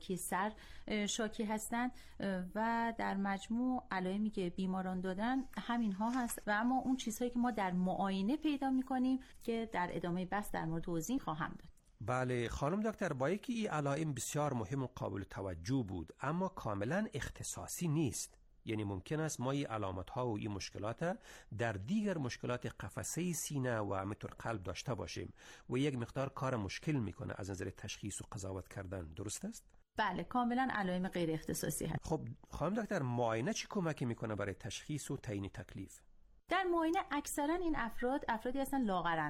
که سر شاکی هستند و در مجموع علائمی که بیماران دادن همین ها هست و اما اون چیزهایی که ما در معاینه پیدا می‌کنیم که در ادامه بحث در مورد توضیح خواهم داد. بله خانم دکتر، با اینکه این علائم بسیار مهم و قابل توجه بود اما کاملا اختصاصی نیست. یعنی ممکن است ما این علامت ها و این مشکلات در دیگر مشکلات قفسه سینه و همینطور قلب داشته باشیم و یک مقدار کار مشکل میکنه از نظر تشخیص و قضاوت کردن. درست است؟ بله کاملا علائم غیر اختصاصی هست. خب خانم دکتر، معاینه چی کمکی میکنه برای تشخیص و تعیین تکلیف؟ در معاینه اکثرا این افرادی هستن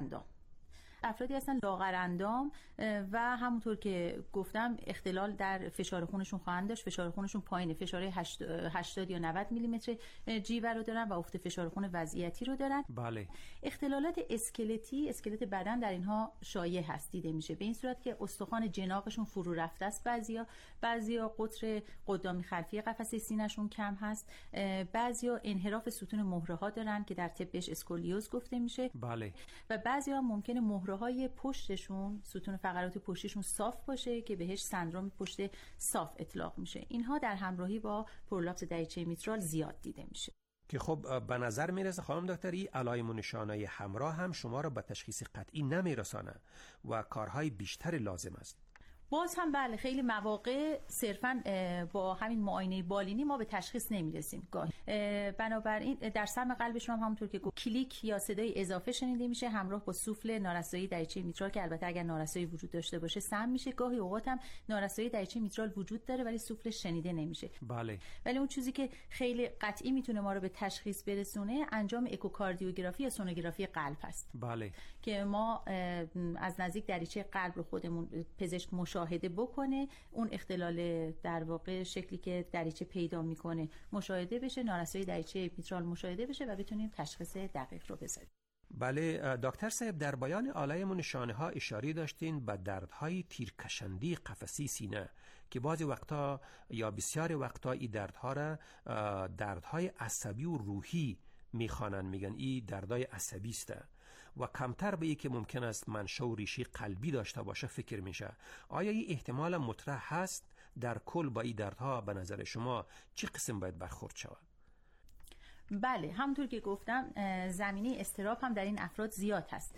لاغرندام و همونطور که گفتم اختلال در فشار خونشون خواهند داشت. فشار خونشون پایینه، فشار 80 یا 90 میلیمتر جیوه رو دارن و افت فشار خون وضعیتی رو دارن. بله. اختلالات اسکلت بدن در اینها شایع هست، دیده میشه به این صورت که استخوان جناقشون فرو رفته است، بعضیا قطر قدامی خلفی قفسه سینه‌شون کم هست، بعضیا انحراف ستون مهره ها دارن که در طب بهش اسکولیوز گفته میشه. بله. و بعضیا ممکنه مهره‌های پشتشون، ستون فقرات پشتشون صاف باشه که بهش سندرم پشت صاف اطلاق میشه. اینها در همراهی با پرولاپس دریچه میترال زیاد دیده میشه. که خب به نظر میرسه خانم دکتر این علائم و نشانه‌های همراه هم شما را به تشخیص قطعی نمیرسانه و کارهای بیشتری لازم است. باز هم بله، خیلی مواقع صرفاً با همین معاینه بالینی ما به تشخیص نمیرسیم گاهی. بنابراین در سم قلب شما هم همونطور که کلیک یا صدای اضافه شنیده میشه همراه با سوفل نارسایی دریچه میترال که البته اگر نارسایی وجود داشته باشه سم میشه. گاهی اوقات هم نارسایی دریچه میترال وجود داره ولی سوفلش شنیده نمیشه. بله. ولی اون چیزی که خیلی قطعی میتونه ما رو به تشخیص برسونه انجام اکوکاردیوگرافی یا سونوگرافی قلب هست. بله. که ما از نزدیک دریچه قلب رو خودمون پزشک مشاهده بکنه، اون اختلال در واقع شکلی که دریچه پیدا میکنه مشاهده بشه، نارسایی دریچه میترال مشاهده بشه و بتونیم تشخیص دقیق رو بذاریم. بله دکتر صاحب، در بیان علائم و نشانه ها اشاره داشتین به دردهای تیرکشندی قفسه سینه که بعضی وقتا یا بسیار وقتا این دردها را دردهای عصبی و روحی میخوانن، میگن این دردای عصبی است و کمتر به این که ممکن است منشأ و ریشه قلبی داشته باشه فکر میشه. آیا این احتمال مطرح هست؟ در کل با این دردها به نظر شما چی قسم باید برخورد شود؟ بله همونطور که گفتم زمینه اضطراب هم در این افراد زیاد هست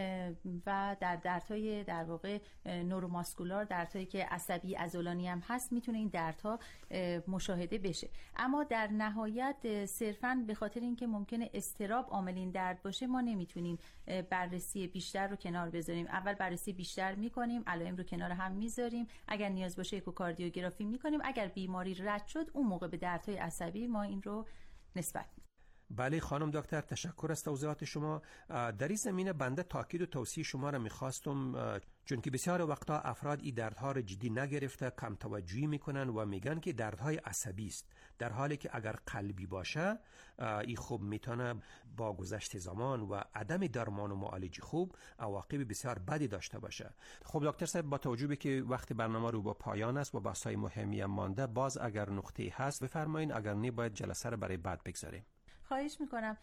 و در دردهای در واقع نوروماسکولار، دردهایی که عصبی عضلانی هم هست میتونه این دردها مشاهده بشه. اما در نهایت صرفاً به خاطر اینکه ممکنه اضطراب عامل این درد باشه ما نمیتونیم بررسی بیشتر رو کنار بذاریم. اول بررسی بیشتر میکنیم، علائم رو کنار هم میذاریم، اگر نیاز باشه اکوکاردیوگرافی میکنیم، اگر بیماری رد شد اون موقع به دردهای عصبی ما این رو نسبت میدیم. بله خانم دکتر، تشکر از توضیحات شما. در این زمینه بنده تاکید و توصیه شما را میخواستم، چون که بسیار وقتا افراد این دردها را جدی نگرفته کم توجهی میکنن و میگن که دردهای عصبی است، در حالی که اگر قلبی باشه این خوب میتونه با گذشت زمان و عدم درمان و معالجه خوب عواقب بسیار بدی داشته باشه. خب دکتر صاحب، با توجه به که وقت برنامه رو با پایان است و بحث‌های مهمی هم مانده، باز اگر نقطه هست بفرمایید، اگر نه باید جلسه رو برای بعد بگذاریم. خواهش میکنم.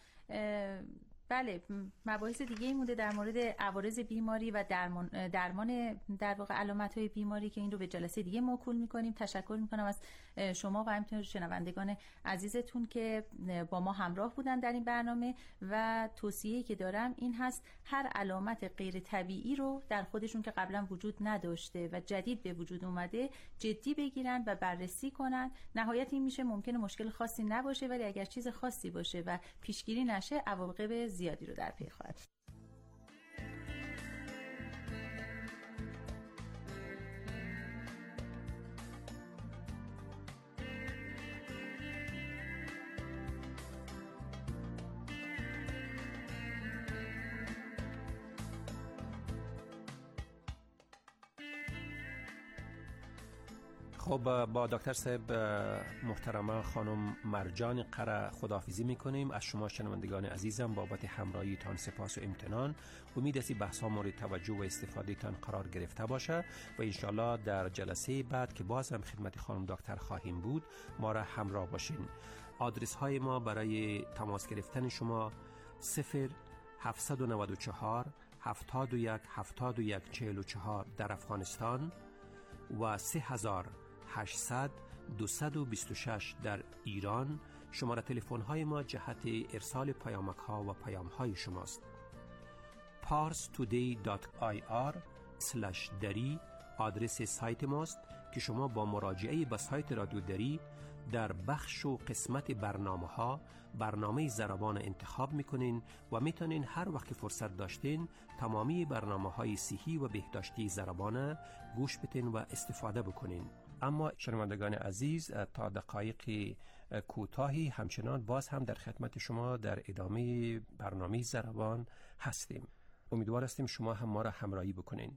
بله مباحث دیگه مونده در مورد عوارض بیماری و درمان در واقع علامت‌های بیماری که این رو به جلسه دیگه موکول میکنیم. تشکر میکنم از شما و همینطور شنوندگان عزیزتون که با ما همراه بودن در این برنامه و توصیه‌ای که دارم این هست هر علامت غیر طبیعی رو در خودشون که قبلا وجود نداشته و جدید به وجود اومده جدی بگیرن و بررسی کنن. نهایت این میشه ممکنه مشکل خاصی نباشه ولی اگر چیز خاصی باشه و پیشگیری نشه عواقب زیادی رو در پی خواهد. خب با دکتر صاحب محترمه خانم مرجان قره خداحافظی میکنیم. از شما شنوندگان عزیزم بابت همراهی تان سپاس و امتنان. امید است بحث ها مورد توجه و استفاده تان قرار گرفته باشه و انشالله در جلسه بعد که باز هم خدمت خانم دکتر خواهیم بود ما را همراه باشین. آدرس های ما برای تماس گرفتن شما 0794 71 71 44 در افغانستان و 3000 800 226 در ایران شماره تلفن های ما جهت ارسال پیامک ها و پیام های شماست. parstoday.ir/dari آدرس سایت ماست که شما با مراجعه به سایت رادیو دری در بخش و قسمت برنامه ضربان انتخاب میکنین و میتونین هر وقت فرصت داشتین تمامی برنامه‌های صحی و بهداشتی ضربان گوش بدین و استفاده بکنین. اما شنوندگان عزیز، تا دقایق کوتاهی همچنان باز هم در خدمت شما در ادامه برنامه ضربان هستیم. امیدوار هستیم شما هم ما را همراهی بکنین.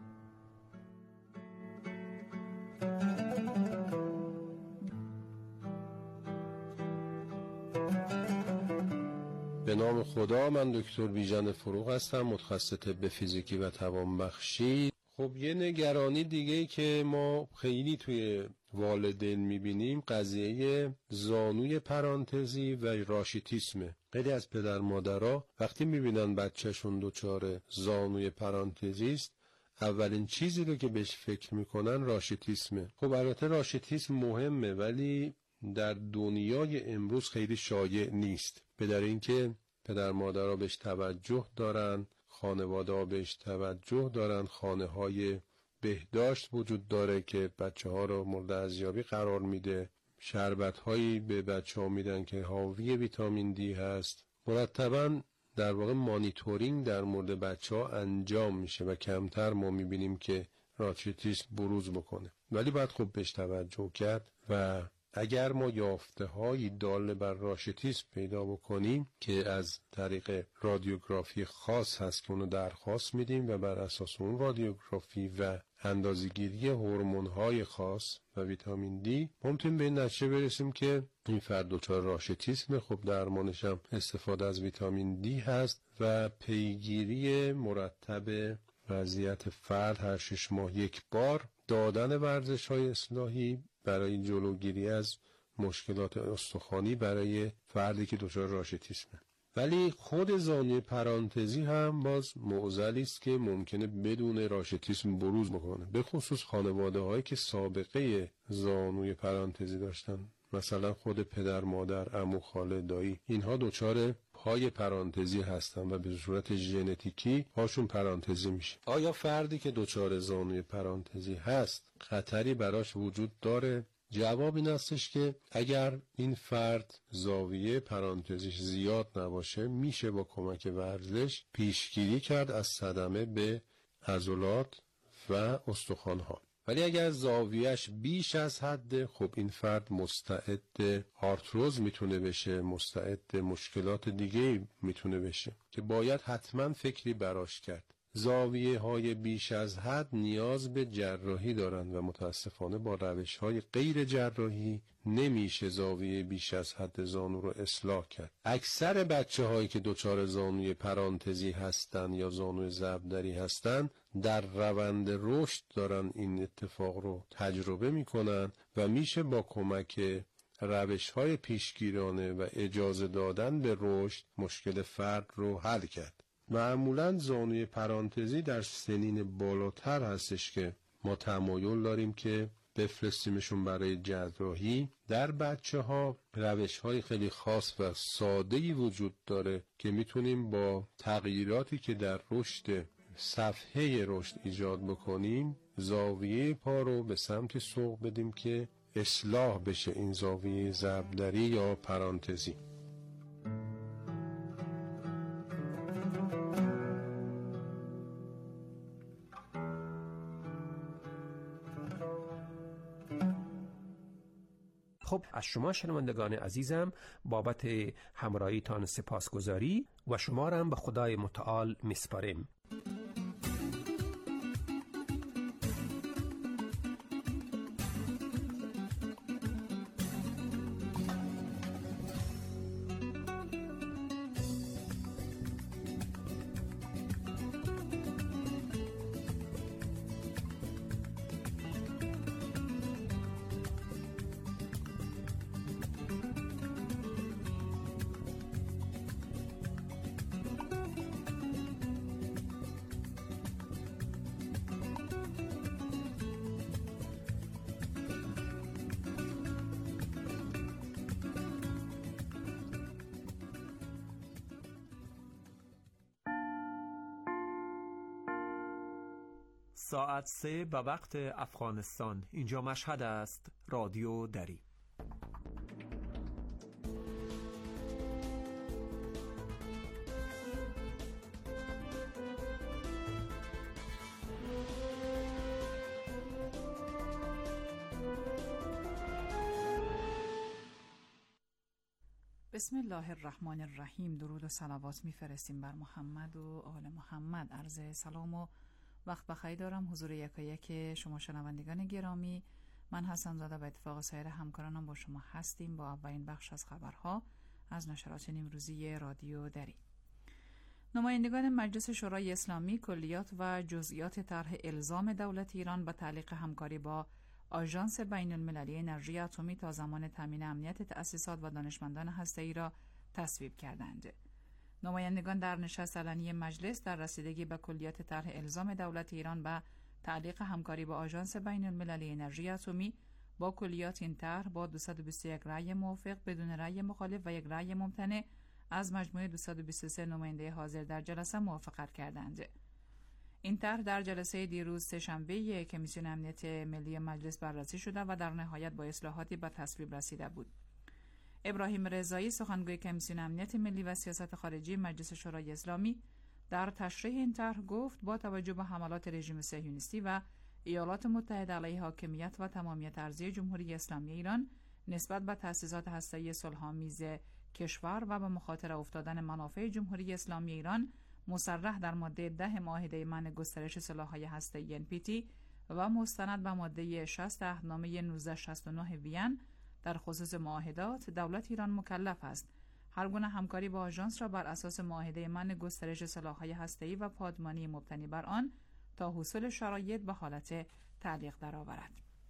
به نام خدا، من دکتر بیژن فروغ هستم، متخصص طب فیزیکی و توانبخشی. خب یه نگرانی دیگه که ما خیلی توی والدین میبینیم قضیه زانوی پرانتزی و راشیتیسمه. خیلی از پدر مادرها وقتی میبینن بچهشون دچار زانوی پرانتزی است، اولین چیزی رو که بهش فکر میکنن راشیتیسمه. خب البته راشیتیسم مهمه، ولی در دنیای امروز خیلی شایع نیست، به دلیل اینکه پدر مادرها بهش توجه دارن، خانواده‌ها بهش توجه دارن، خانه‌های بهداشت وجود داره که بچه‌ها رو مورد ارزیابی قرار میده، شربت‌هایی به بچه‌ها میدن که حاوی ویتامین دی هست. مرتباً در واقع مانیتورینگ در مورد بچه‌ها انجام میشه و کمتر ما میبینیم که راشیتیسم بروز بکنه، ولی باید خوب بهش توجه کرد و اگر ما یافته‌هایی دال بر راشیتیسم پیدا بکنیم که از طریق رادیوگرافی خاص هست که اونو درخواست میدیم و بر اساس اون رادیوگرافی و اندازه‌گیری هورمون‌های خاص و ویتامین دی ما میتونیم به این نتیجه برسیم که این فرد دچار راشیتیسم. خب درمانش هم استفاده از ویتامین دی هست و پیگیری مرتب وضعیت فرد هر 6 ماه یک بار، دادن ورزش‌های اصلاحی برای جلوگیری از مشکلات استخوانی برای فردی که دچار راشیتیسمه. ولی خود زانوی پرانتزی هم باز معضلی است که ممکنه بدون راشیتیسم بروز بکنه، به خصوص خانواده‌هایی که سابقه زانوی پرانتزی داشتن، مثلا خود پدر، مادر، عمو، خاله، دایی، اینها دچار پای پرانتزی هستن و به صورت ژنتیکی پاشون پرانتزی میشه. آیا فردی که دچار زانوی پرانتزی هست خطری براش وجود داره؟ جواب این هستش که اگر این فرد زاویه پرانتزیش زیاد نباشه، میشه با کمک ورزش پیشگیری کرد از صدمه به عضلات و استخوان‌ها. ولی اگر زاویهش بیش از حد، خب این فرد مستعد آرتروز میتونه بشه، مستعد مشکلات دیگه میتونه بشه که باید حتما فکری براش کرد. زاویه های بیش از حد نیاز به جراحی دارند و متاسفانه با روش های غیر جراحی نمیشه زاویه بیش از حد زانو رو اصلاح کرد. اکثر بچه هایی که دچار زانوی پرانتزی هستن یا زانوی ضربدری هستن در روند رشد دارن این اتفاق رو تجربه میکنن و میشه با کمک روش های پیشگیرانه و اجازه دادن به رشد مشکل فرد رو حل کرد. معمولاً زانوی پرانتزی در سنین بالاتر هستش که ما تمایل داریم که بفرستیمشون برای جراحی. در بچه ها روش های خیلی خاص و ساده‌ای وجود داره که میتونیم با تغییراتی که در رشد صفحه رشد ایجاد بکنیم زاویه پا رو به سمت سوق بدیم که اصلاح بشه این زاویه ضربدری یا پرانتزی. خب از شما شنوندگان عزیزم بابت همراهیتان سپاسگزاری و شما را هم به خدای متعال میسپاریم. ساعت 3 به وقت افغانستان. اینجا مشهد است. رادیو دری. بسم الله الرحمن الرحیم. درود و صلوات میفرستیم بر محمد و آل محمد. عرض سلام و وقت بخیر دارم حضور یکایک شما شنوندگان گرامی. من حسن زاده به اتفاق سایر همکارانم با شما هستیم با اولین بخش از خبرها از نشرات نیمروزی رادیو دری. نمایندگان مجلس شورای اسلامی کلیات و جزئیات طرح الزام دولت ایران به تعلیق همکاری با آژانس بین المللی انرژی اتمی تا زمان تامین امنیت تأسیسات و دانشمندان هسته‌ای را تصویب کردند. نمایندگان در نشست علنی مجلس در رسیدگی به کلیات طرح الزام دولت ایران به تعلیق همکاری با آژانس بین المللی انرژی اتمی با کلیات این طرح با 221 رأی موافق بدون رأی مخالف و یک رأی ممتنع از مجموع 223 نماینده حاضر در جلسه موافقت کردند. این طرح در جلسه دیروز سه‌شنبه کمیسیون امنیت ملی مجلس بررسی شده و در نهایت با اصلاحاتی به تصویب رسیده بود. ابراهیم رضایی سخنگوی کمیسیون امنیت ملی و سیاست خارجی مجلس شورای اسلامی در تشریح این طرح گفت با توجه به حملات رژیم صهیونیستی و ایالات متحده علیه حاکمیت و تمامیت ارضی جمهوری اسلامی ایران نسبت به تأسیسات هسته‌ای صلح‌آمیز کشور و به مخاطره افتادن منافع جمهوری اسلامی ایران مصرح در ماده 10 معاهده منع گسترش سلاح‌های هسته‌ای NPT و مستند به ماده 60 عهدنامه 1969 وین در خصوص معاهدات، دولت ایران مکلف است هر گونه همکاری با آژانس را بر اساس معاهده منع گسترش سلاح‌های هسته‌ای و پادمانی مبتنی بر آن تا حصول شرایط به حالت تعلیق درآورد.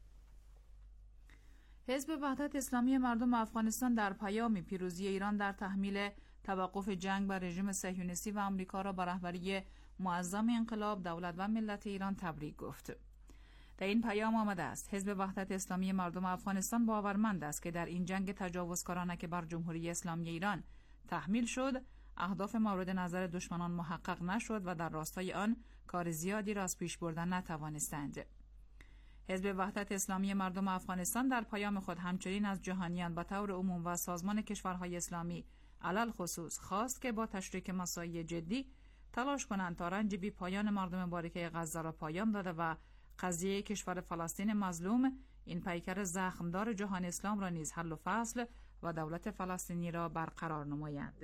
حزب وحدت اسلامی مردم افغانستان در پیام پیروزی ایران در تحمیل توقف جنگ بر رژیم صهیونیستی و آمریکا را به رهبری معظم انقلاب دولت و ملت ایران تبریک گفت. در این پیام آمده است حزب وحدت اسلامی مردم افغانستان باورمند است که در این جنگ تجاوزکارانه که بر جمهوری اسلامی ایران تحمیل شد، اهداف مورد نظر دشمنان محقق نشد و در راستای آن کار زیادی را از پیش بردن نتوانستند. حزب وحدت اسلامی مردم افغانستان در پیام خود همچنین از جهانیان به طور عموم و سازمان کشورهای اسلامی علل خصوص خواست که با تشریک مساعی جدی تلاش کنند تا رنج بی پایان مردم باریکه غزه را پایان داده و قضیه کشور فلسطین مظلوم، این پیکر زخمدار جهان اسلام را نیز حل و فصل و دولت فلسطینی را برقرار نمایند.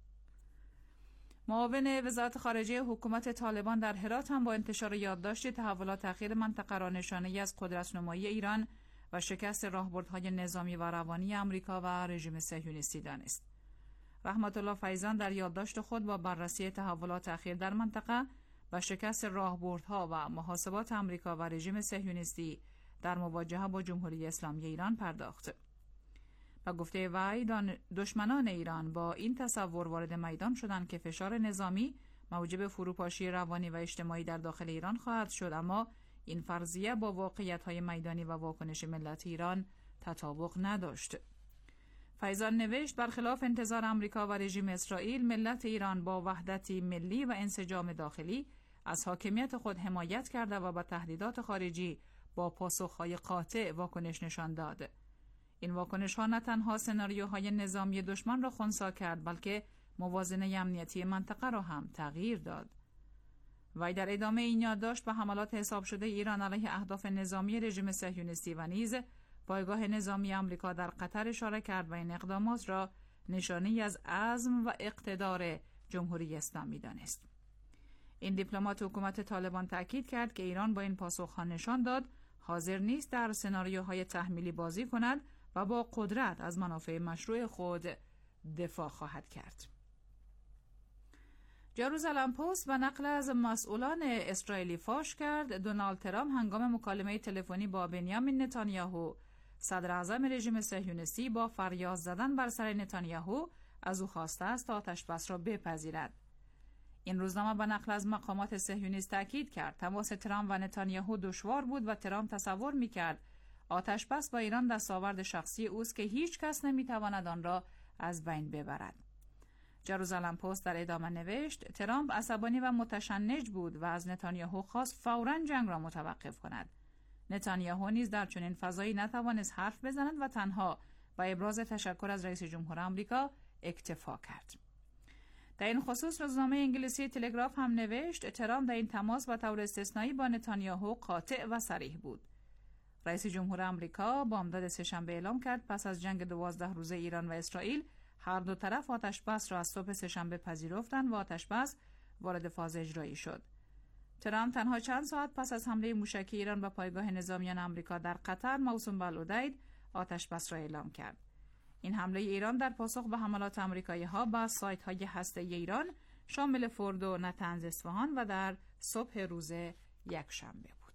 معاون وزارت خارجه حکومت طالبان در هرات هم با انتشار یادداشت تحولات اخیر منطقه را نشانه‌ای از قدرت‌نمایی ایران و شکست راهبردهای نظامی و روانی آمریکا و رژیم صهیونیستی دانست. رحمت الله فیضان در یادداشت خود با بررسی تحولات اخیر در منطقه و شکست راهبردها و محاسبات آمریکا و رژیم صهیونیستی در مواجهه با جمهوری اسلامی ایران پرداخت. و گفته وی دشمنان ایران با این تصور وارد میدان شدند که فشار نظامی موجب فروپاشی روانی و اجتماعی در داخل ایران خواهد شد، اما این فرضیه با واقعیت‌های میدانی و واکنش ملت ایران تطابق نداشت. فیضان نوشت برخلاف انتظار آمریکا و رژیم اسرائیل، ملت ایران با وحدتی ملی و انسجام داخلی از حاکمیت خود حمایت کرده و به تهدیدات خارجی با پاسخ‌های قاطع واکنش نشان داد. این واکنش‌ها نه تنها سناریوهای نظامی دشمن را خنثی کرد، بلکه موازنه امنیتی منطقه را هم تغییر داد. وی در ادامه این یادداشت به حملات حساب شده ایران علیه اهداف نظامی رژیم صهیونیستی و نیز پایگاه نظامی آمریکا در قطر اشاره کرد و این اقدامات را نشانه‌ای از عزم و اقتدار جمهوری اسلامی دانست. این دیپلمات حکومت طالبان تأکید کرد که ایران با این پاسخ‌ها نشان داد حاضر نیست در سناریوهای تحمیلی بازی کند و با قدرت از منافع مشروع خود دفاع خواهد کرد. جروزالم پست و نقل از مسئولان اسرائیلی فاش کرد دونالد ترامپ هنگام مکالمه تلفنی با بنیامین نتانیاهو صدر اعظم رژیم صهیونیستی با فریاد زدن بر سر نتانیاهو از او خواسته است تا آتشبس را بپذیرد. این روزنامه به نقل از مقامات صهیونیست تاکید کرد تماس ترامپ و نتانیاهو دشوار بود و ترامپ تصور می‌کرد آتشبس با ایران دستاورد شخصی اوست که هیچ کس نمی‌تواند آن را از بین ببرد. جروزالم پست در ادامه نوشت ترامپ عصبانی و متشنج بود و از نتانیاهو خواست فوراً جنگ را متوقف کند. نتانیاهو نیز در چنین فضایی نتوانست حرف بزند و تنها با ابراز تشکر از رئیس جمهور آمریکا اکتفا کرد. در این خصوص روزنامه انگلیسی تلگراف هم نوشت ترامپ در این تماس به طور استثنایی با نتانیاهو قاطع و صریح بود. رئیس جمهور آمریکا بامداد سه‌شنبه اعلام کرد پس از جنگ 12 روزه ایران و اسرائیل هر دو طرف آتش‌بس را از صبح سه‌شنبه پذیرفتند و آتش‌بس وارد فاز اجرایی شد. ترامپ تنها چند ساعت پس از حمله موشکی ایران به پایگاه نظامیان آمریکا در قطر موسوم به العدید آتش‌بس را اعلام کرد. این حمله ایران در پاسخ به حملات آمریکایی‌ها به سایت‌های هسته‌ای ایران شامل فوردو، نطنز، اصفهان و در صبح روز یکشنبه بود.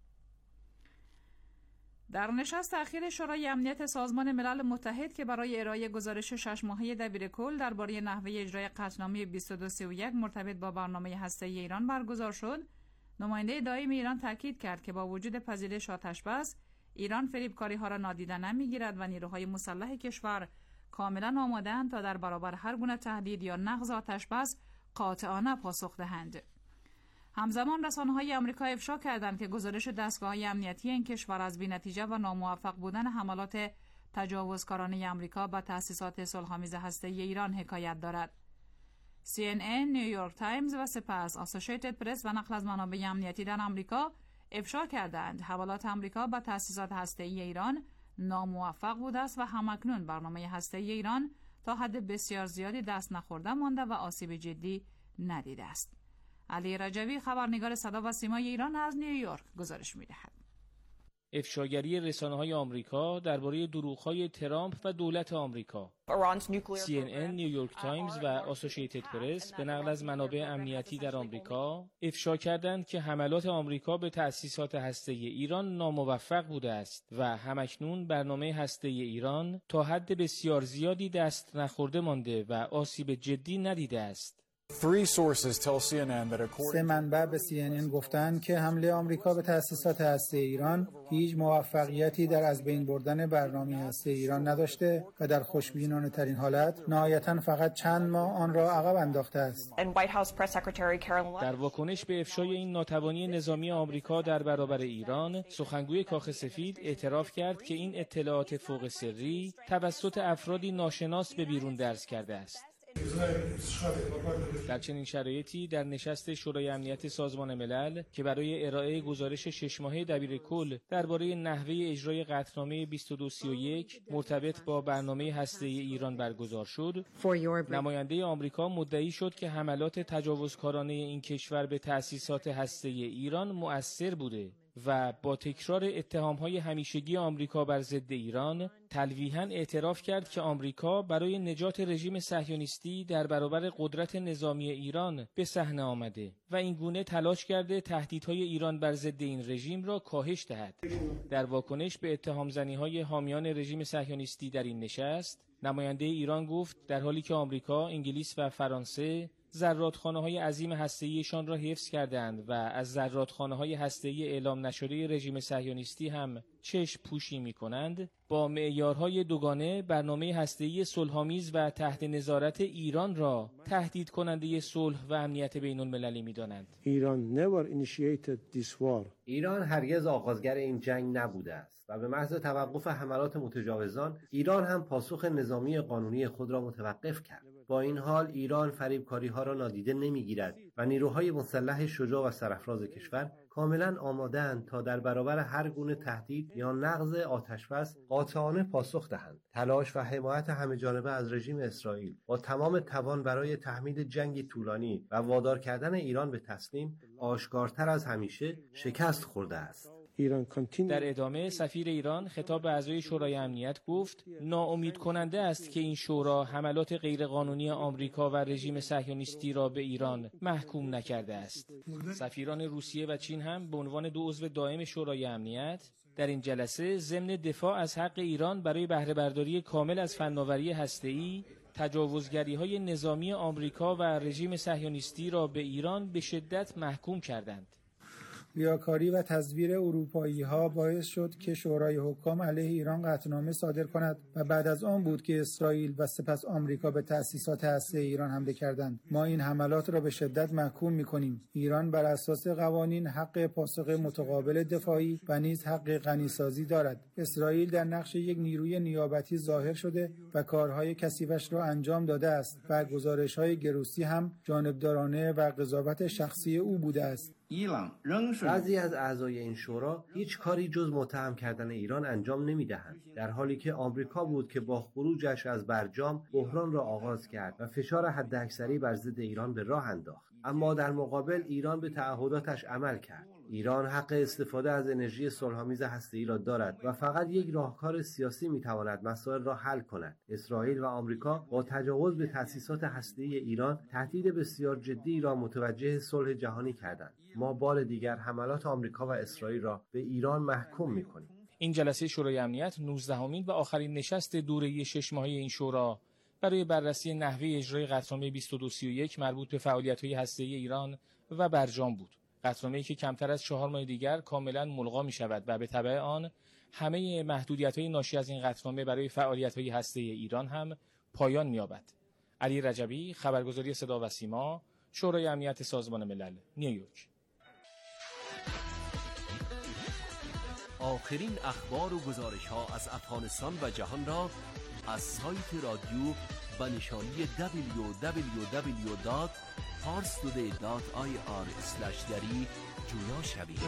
در نشست اخیر شورای امنیت سازمان ملل متحد که برای ارائه گزارش 6 ماهه دبیرکل درباره نحوه اجرای قطعنامه 2231 مرتبط با برنامه هسته‌ای ایران برگزار شد، نماینده دائم ایران تاکید کرد که با وجود پذیرش آتش‌بس، ایران فریبکاری‌ها را نادیده نمی‌گیرد و نیروهای مسلح کشور کاملا آماده‌اند تا در برابر هر گونه تهدید یا نقض آتش‌بس قاطعانه پاسخ دهند. همزمان رسانه‌های آمریکا افشا کردند که گزارش دستگاه‌های امنیتی این کشور از بی‌نتیجه و ناموفق بودن حملات تجاوزکارانه آمریکا به تأسیسات صلح‌آمیز هسته‌ای ایران حکایت دارد. CNN، نیویورک تایمز و سپس آسوشیتد پرس و نقل از منابع امنیتی در آمریکا افشا کردند حملات آمریکا به تأسیسات هسته‌ای ایران ناموفق بوده است و همکنون برنامه هسته‌ای ایران تا حد بسیار زیادی دست نخورده مانده و آسیب جدی ندیده است. علی رجوی خبرنگار صدا و سیمای ایران از نیویورک گزارش می‌دهد. افشاگری رسانه‌های آمریکا درباره دروغ‌های ترامپ و دولت آمریکا. CNN، نیویورک تایمز و آسوشیتد پرس به نقل از منابع امنیتی در آمریکا افشا کردند که حملات آمریکا به تأسیسات هسته‌ای ایران ناموفق بوده است و همکنون برنامه هسته‌ای ایران تا حد بسیار زیادی دست نخورده مانده و آسیب جدی ندیده است. سه منبع به CNN گفتند که حمله آمریکا به تأسیسات هسته‌ای ایران هیچ موفقیتی در از بین بردن برنامه هسته‌ای ایران نداشته و در خوشبینانه ترین حالت نهایتاً فقط چند ماه آن را عقب انداخته است. در واکنش به افشای این ناتوانی نظامی آمریکا در برابر ایران، سخنگوی کاخ سفید اعتراف کرد که این اطلاعات فوق سری توسط افرادی ناشناس به بیرون درز کرده است. در چنین شرایطی در نشست شورای امنیت سازمان ملل که برای ارائه گزارش 6 ماهه دبیرکل درباره نحوه اجرای قطعنامه 2231 مرتبط با برنامه هسته‌ای ایران برگزار شد، نماینده آمریکا مدعی شد که حملات تجاوزکارانه این کشور به تأسیسات هسته‌ای ایران مؤثر بوده و با تکرار اتهام‌های همیشگی آمریکا بر ضد ایران تلویحاً اعتراف کرد که آمریکا برای نجات رژیم صهیونیستی در برابر قدرت نظامی ایران به صحنه آمده و این گونه تلاش کرده تهدیدهای ایران بر ضد این رژیم را کاهش دهد. در واکنش به اتهام‌زنی‌های حامیان رژیم صهیونیستی در این نشست، نماینده ایران گفت در حالی که آمریکا، انگلیس و فرانسه زرادخانه‌های عظیم هسته‌ایشان را حفظ کردند و از زرادخانه‌های هسته‌ای اعلام نشده رژیم صهیونیستی هم چشم پوشی می‌کنند، با معیارهای دوگانه برنامه هسته‌ای صلح‌آمیز و تحت نظارت ایران را تهدید کننده صلح و امنیت بین‌المللی می‌دانند. ایران هرگز آغازگر این جنگ نبوده است و به محض توقف حملات متجاوزان ایران هم پاسخ نظامی قانونی خود را متوقف کرد. با این حال ایران فریبکاری‌ها را نادیده نمی‌گیرد و نیروهای مسلح شجاع و سرافراز کشور کاملا آماده‌اند تا در برابر هر گونه تهدید یا نقض آتش‌بس قاطعانه پاسخ دهند. تلاش و حمایت همه‌جانبه از رژیم اسرائیل با تمام توان برای تحمیل جنگی طولانی و وادار کردن ایران به تسلیم آشکارتر از همیشه شکست خورده است. در ادامه سفیر ایران خطاب به اعضای شورای امنیت گفت ناامید کننده است که این شورا حملات غیرقانونی آمریکا و رژیم صهیونیستی را به ایران محکوم نکرده است. سفیران روسیه و چین هم به عنوان 2 عضو دائم شورای امنیت در این جلسه ضمن دفاع از حق ایران برای بهره برداری کامل از فناوری هسته‌ای، تجاوزگری‌های نظامی آمریکا و رژیم صهیونیستی را به ایران به شدت محکوم کردند. ریاکاری و تزویر اروپایی‌ها باعث شد که شورای حکام علیه ایران قطعنامه صادر کند و بعد از آن بود که اسرائیل و سپس آمریکا به تأسیسات هسته‌ای ایران حمله کردند. ما این حملات را به شدت محکوم می‌کنیم. ایران بر اساس قوانین حق پاسخ متقابل دفاعی و نیز حق غنیسازی دارد. اسرائیل در نقش یک نیروی نیابتی ظاهر شده و کارهای کثیفش را انجام داده است و گزارش‌های گروسی هم جانبدارانه و قضاوت شخصی او بوده است. بعضی از اعضای این شورا هیچ کاری جز متهم کردن ایران انجام نمی‌دهند، در حالی که آمریکا بود که با خروجش از برجام بحران را آغاز کرد و فشار حداکثری بر ضد ایران به راه انداخت. اما در مقابل ایران به تعهداتش عمل کرد. ایران حق استفاده از انرژی صلح‌آمیز هسته‌ای را دارد و فقط یک راهکار سیاسی می‌تواند مسائل را حل کند. اسرائیل و آمریکا با تجاوز به تأسیسات هسته‌ای ایران تهدید بسیار جدی را متوجه صلح جهانی کردند. ما بار دیگر حملات آمریکا و اسرائیل را به ایران محکوم می‌کنیم. این جلسه شورای امنیت 19مین و آخرین نشست دوره 6 ماهه این شورا برای بررسی نحوه اجرای قطعنامه 2231 مربوط به فعالیت‌های هسته‌ای ایران و برجام بود. قطعنامه‌ای که کمتر از 4 ماه دیگر کاملا ملغا می‌شود و به تبع آن همه محدودیت‌های ناشی از این قطعنامه برای فعالیت‌های هسته‌ای ایران هم پایان می‌یابد. علی رجبی، خبرگزاری صدا و سیما، شورای امنیت سازمان ملل، نیویورک. آخرین اخبار و گزارش‌ها از افغانستان و جهان را از سایت رادیو به نشانی www.parstoday.ir/dari جویا شوید.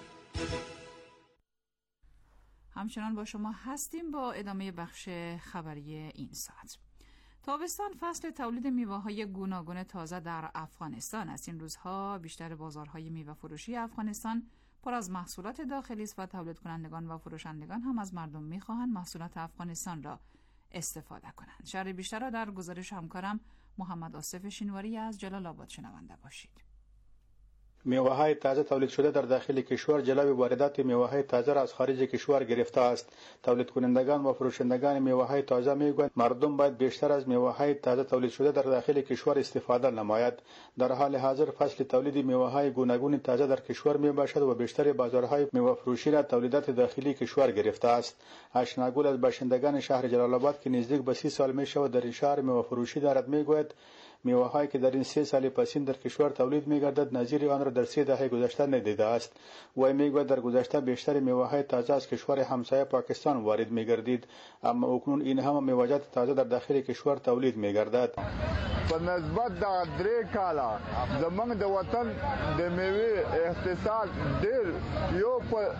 همچنان با شما هستیم با ادامه بخش خبری این ساعت. تابستان فصل تولید میوه‌های گوناگون تازه در افغانستان است. این روزها بیشتر بازارهای میوه فروشی افغانستان پر از محصولات داخلی است و تولید کنندگان و فروشندگان هم از مردم می‌خواهند محصولات افغانستان را استفاده کنند. شرح بیشتر را در گزارش همکارم محمد آصف شینواری از جلال آباد شنونده باشید. میوه‌های تازه تولید شده در داخل کشور جلوی واردات میوه‌های تازه را از خارج کشور گرفته است. تولید کنندگان و فروشندگان میوه‌های تازه میگویند مردم باید بیشتر از میوه‌های تازه تولید شده در داخل کشور استفاده نماید. در حال حاضر فصل تولید میوه‌های گوناگون تازه در کشور میباشد و بیشتر بازارهای میوه فروشی را تولیدات داخلی کشور گرفته است. آشناگل از باشندگان شهر جلال آباد که نزدیک به 30 سال میشود در این شهر میوه فروشی دارد میگوید میوه‌هایی که در این 3 سال پسین در کشور تولید می‌گردد نظیر آن را در 3 دهه گذشته ندیده است. و میگوید در گذشته بیشتر میوه‌های تازه از کشور همسایه پاکستان وارد می‌گردید، اما اکنون این هم میوه‌جات تازه در داخل کشور تولید می‌گردد. په نسبت د 3 کاله زمونږ د وطن د میوه اقتصاد ډیر یو په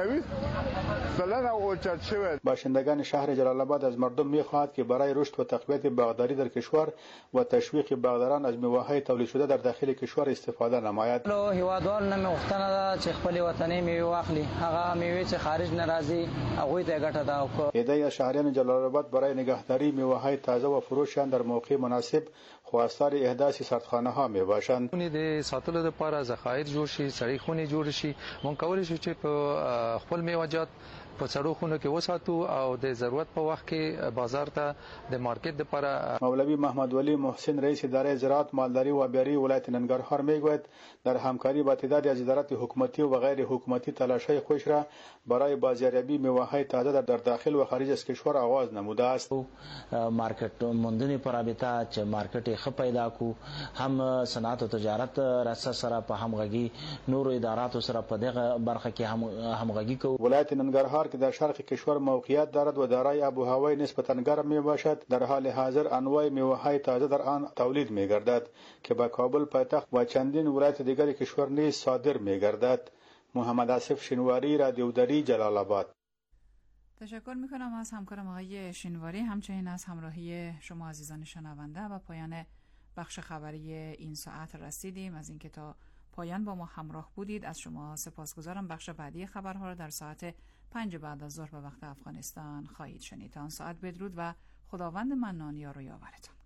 90% اوچت شوی. باشندگان شهر جلال آباد از مردم می‌خواهند که برای رشد و تقویت باغداری در کشور و تشویق باغداران از میوه‌های تولید شده در داخل کشور استفاده نماید. هیوادوال نمی‌غوښتنه ده چې خپل وطني میوه واخلي، هغه میوه چې خارج نه راځي هغه ته ګټه ده. ایده از شهریان جلال آباد برای نگهداری میوه‌های تازه و فروششان در موقع مناسب خواستار احداث سردخانه‌ها میباشند. اونې د ساتلو لپاره ذخایر جوړ شي، سړې خونې جوړ شي. مونږ کولی شو چې په خپل میوه‌جات په سړو خونو کې وساتو او د ضرورت په وخت کې بازار ته د مارکیټ لپاره. مولوی محمد ولی محسن رئیس اداره زراعت مالداری و آبیاری ولایت ننگرهار میگوید در همکاری با تعدادی از ادارات حکومتی و غیر حکومتی تلاش‌های خوش را برای بازاریابی میوه‌های تازه در داخل و خارج از کشور آغاز نموده است. مارکیټ موندنې پر رابطه چې مارکیټ ښه پیدا کو، هم صنعت او تجارت راځه سره په همغږي نورو اداراتو سره په دغه برخه کې همغږي کو. ولایت ننگرهار که در شرق کشور موقعیت دارد و دارای آب و هوای نسبتاً گرم میباشد، در حال حاضر انواع میوه‌های تازه در آن تولید میگردد که به کابل پایتخت و چندین ولایت دیگر کشور نیز صادر میگردد. محمد آصف شینواری، رادیو دری، جلال آباد. تشکر میکنم از همکارم آقای شینواری، همچنین از همراهی شما عزیزان شنونده. و پایان بخش خبری این ساعت رسیدیم. از اینکه تا پایان با ما همراه بودید از شما سپاسگزارم. بخش بعدی خبرها را در ساعت 5 بعد از ظهر به وقت افغانستان خواهید شنید. تا آن ساعت بدرود و خداوند منان یار و یاورتان.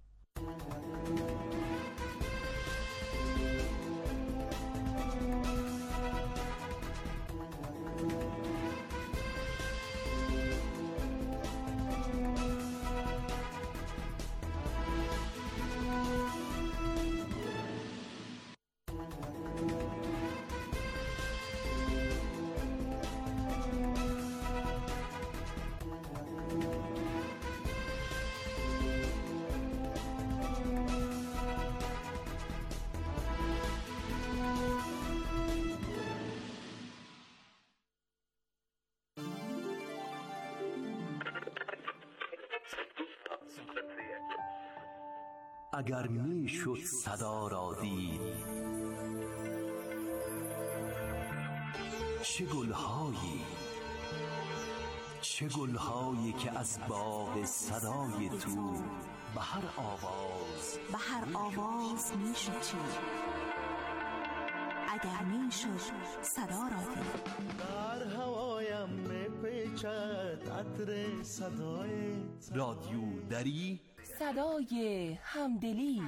اگر می شد صدا را دید، چه گلهایی که از باغ صدای تو به هر آواز می شد چید، اگر می شد صدا را دید. در هوایم می پیچد عطر صدایت. رادیو دری، صدای همدلی.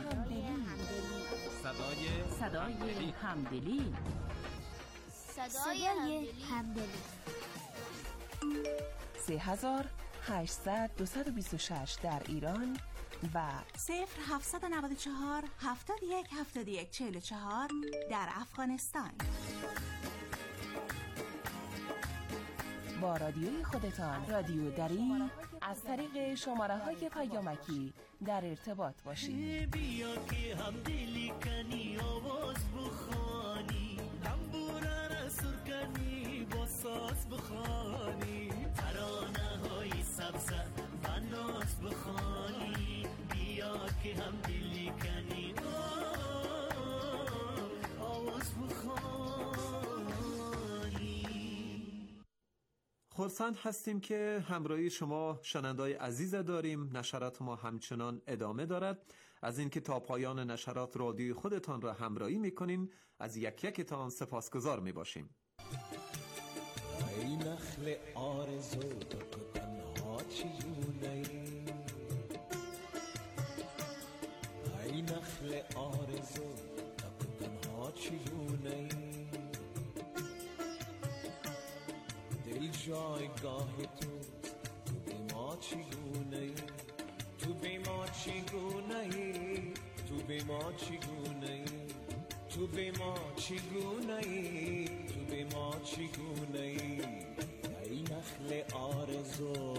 صدای همدلی. 3800-226 در ایران و 0794-71-71-44 در افغانستان. با رادیوی خودتان، رادیو دری، از طریق شماره‌های پیامکی در ارتباط باشید. بیا که همدلی کنی، آواز بخوانی، تنبوره را سر کنی، با ساز بخوانی، ترانه های سبز و ناز بخوانی. بیا که همدلی کنی، آواز بخوانی. خرسند هستیم که همراهی شما شنوندگان عزیز داریم. نشرات ما همچنان ادامه دارد. از اینکه تا پایان نشرات رادیوی خودتان را همراهی میکنین از یک یکتان سپاسگزار میباشیم. ای نخل آرزو تو تنها چگونه ای، ای نخل آرزو تو تنها چگونه، دل جایگاه تو به ما چگونه، تو به ما چگونه، تو به ما چگونه، تو به ما چگونه، تو به ما چگونه، ای نخل آرزو.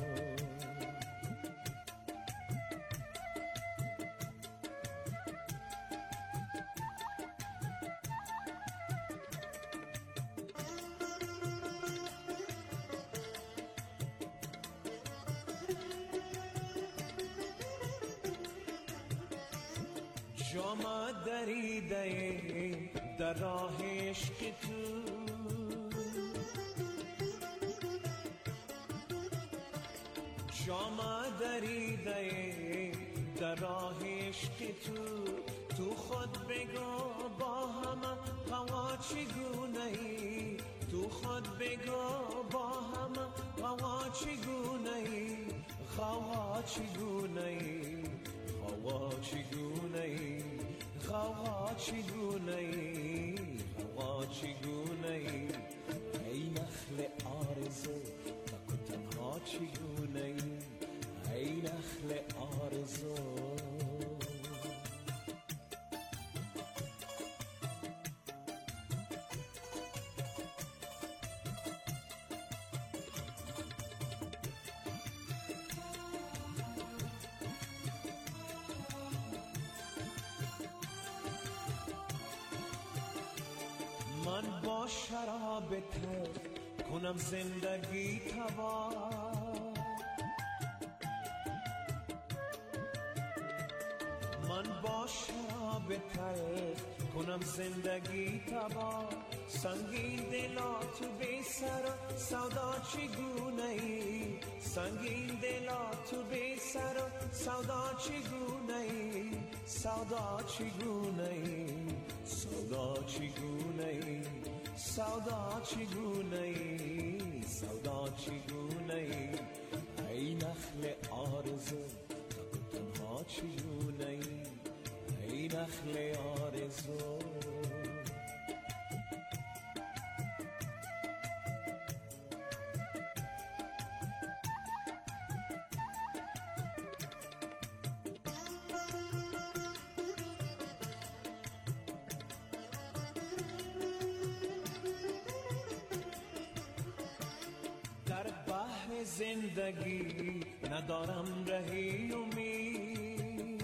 جام دریده در راه عشق تو، جام دریده در راه عشق تو، تو خود بگو با همه هوا چگونه ای، تو خود بگو با همه هوا چگونه ای، هوا چگونه ای، هوا چگونه ای، هوا چگونه ای، هوا چگونه ای، ای نخل آرزو تو تنها چگونه ای، ای نخل آرزو. من با شراب تلخ کنم زندگی تباه، من با شراب تلخ کنم زندگی تباه، سنگین دلا تو بی سر سودا چگونه ای، سنگین دلا تو بی سر سودا چگونه ای، سودا چگونه ای، سودا چگونه ای، سودا چگونه ای، سودا چگونه ای، ای نخل آرزو تو تنها چگونه ای، ای نخل آرزو. زندگی ندارم رهی امید،